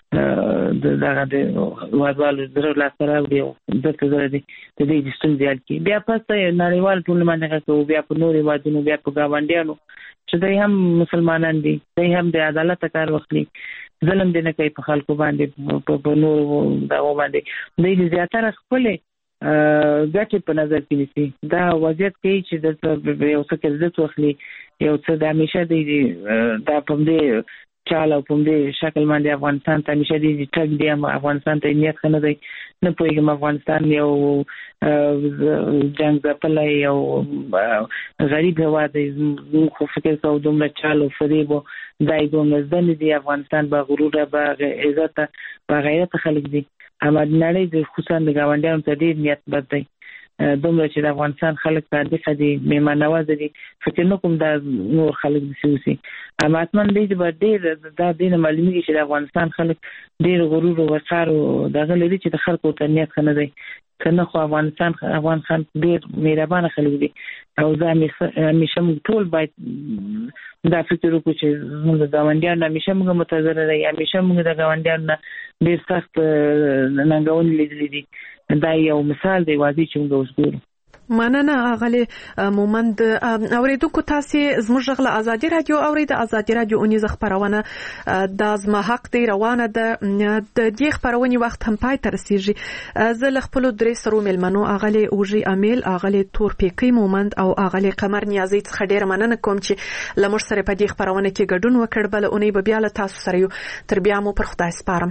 دغه د هیوادوالو درو لاس سره دی د څه زره دی د دې ستونزې کې بیا پس نړیوال ټولنه نه کوي بیا په نوري وادونو بیا په گاونډیانو چې دوی هم مسلمانان دي دوی هم د عدالت کار وکړي ظلم دې نه کوي په خلکو باندې په نور دغه باندې دوی زیاتره خپل ګټه په نظر کې نیسي دا وضعیت کوي چې د یو څه کې عزت واخلي یو څه د همیشه دی دا په دې چاله په دې شکل باندې افغانستان ته همیشه دی ټک دی افغانستان ته نیت نه دی نه پوهیږم افغانستان یو جنگ ځپلای یو غریب هوا دی خو فکر کوم دومره چالو فریب دای دومره ځن دی افغانستان با غرور با عزت با غیرت خلک دی اما نړۍ د خصوصا د گاونډیانو ته ډیر نیت بد دی دومره چې د افغانستان خلک صادق دي میمه نواز دي فکر نه کوم دا نور خلک دي سوسي اما اتمن دې به ډیر دا دینه معلومیږي چې د افغانستان خلک ډیر غرور او وقار او دغه لري چې د خلکو ته نیت خنه دی کنه خو افغانستان افغان خان ډیر مهربانه خلک دي او ځامي همیشه ټول باید دا فکر وکړو چې موږ د گاونډیانو همیشه موږ متضرر دي همیشه موږ د گاونډیانو ډیر سخت ننګونې لیدلې دي دا یو مثال دی واضح چې موږ اوس ګورو مننه اغلی مومند اوریدونکو تاسو زموږ غل ازادي رادیو اورید ازادي رادیو اونیز خبرونه د ازما حق دی روانه ده د دې خبرونې وخت هم پای تر رسیږي زه ل خپل درې سرو ملمنو اغلی اوجي امیل اغلی تور پېکی مومند او اغلی قمر نیازي څخه ډیر مننه کوم چې لمر سره په دې خبرونه کې ګډون وکړ بل اونۍ به بیا له تاسو سره یو تر بیا مو پر خدای سپارم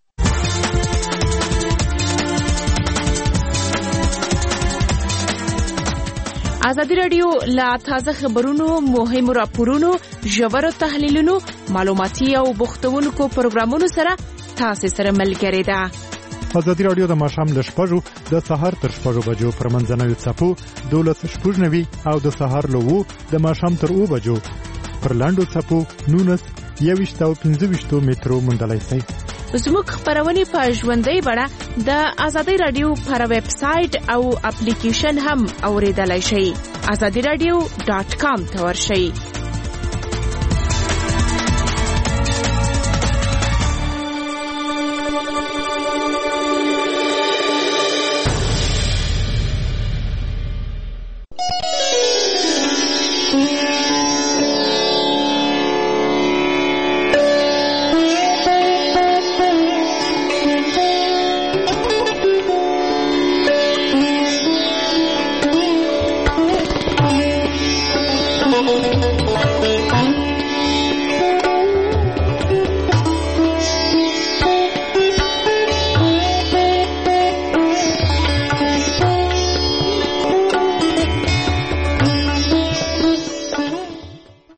ازادي رادیو لا تازه خبرونو مهمو راپورونو ژور تحلیلونو معلوماتي او بوختونکو پروګرامونو سره تاسو سره ملګری ده ازادي رادیو د ماښام له شپږو د سهار تر شپږو بجو پر منځنوي څپو دولس شپږ نوي او د سهار له اوو د ماښام تر اوو بجو پر لاندو څپو نونس یویشت او پنځه ویشتو مترو موندلای شئ. زموږ خبرونه په ژوندۍ بڼه د ازادي رادیو پر ویب سټ او اپلیکیشن هم اوریدلای شئ. azadi radio dot com ته ورشئ.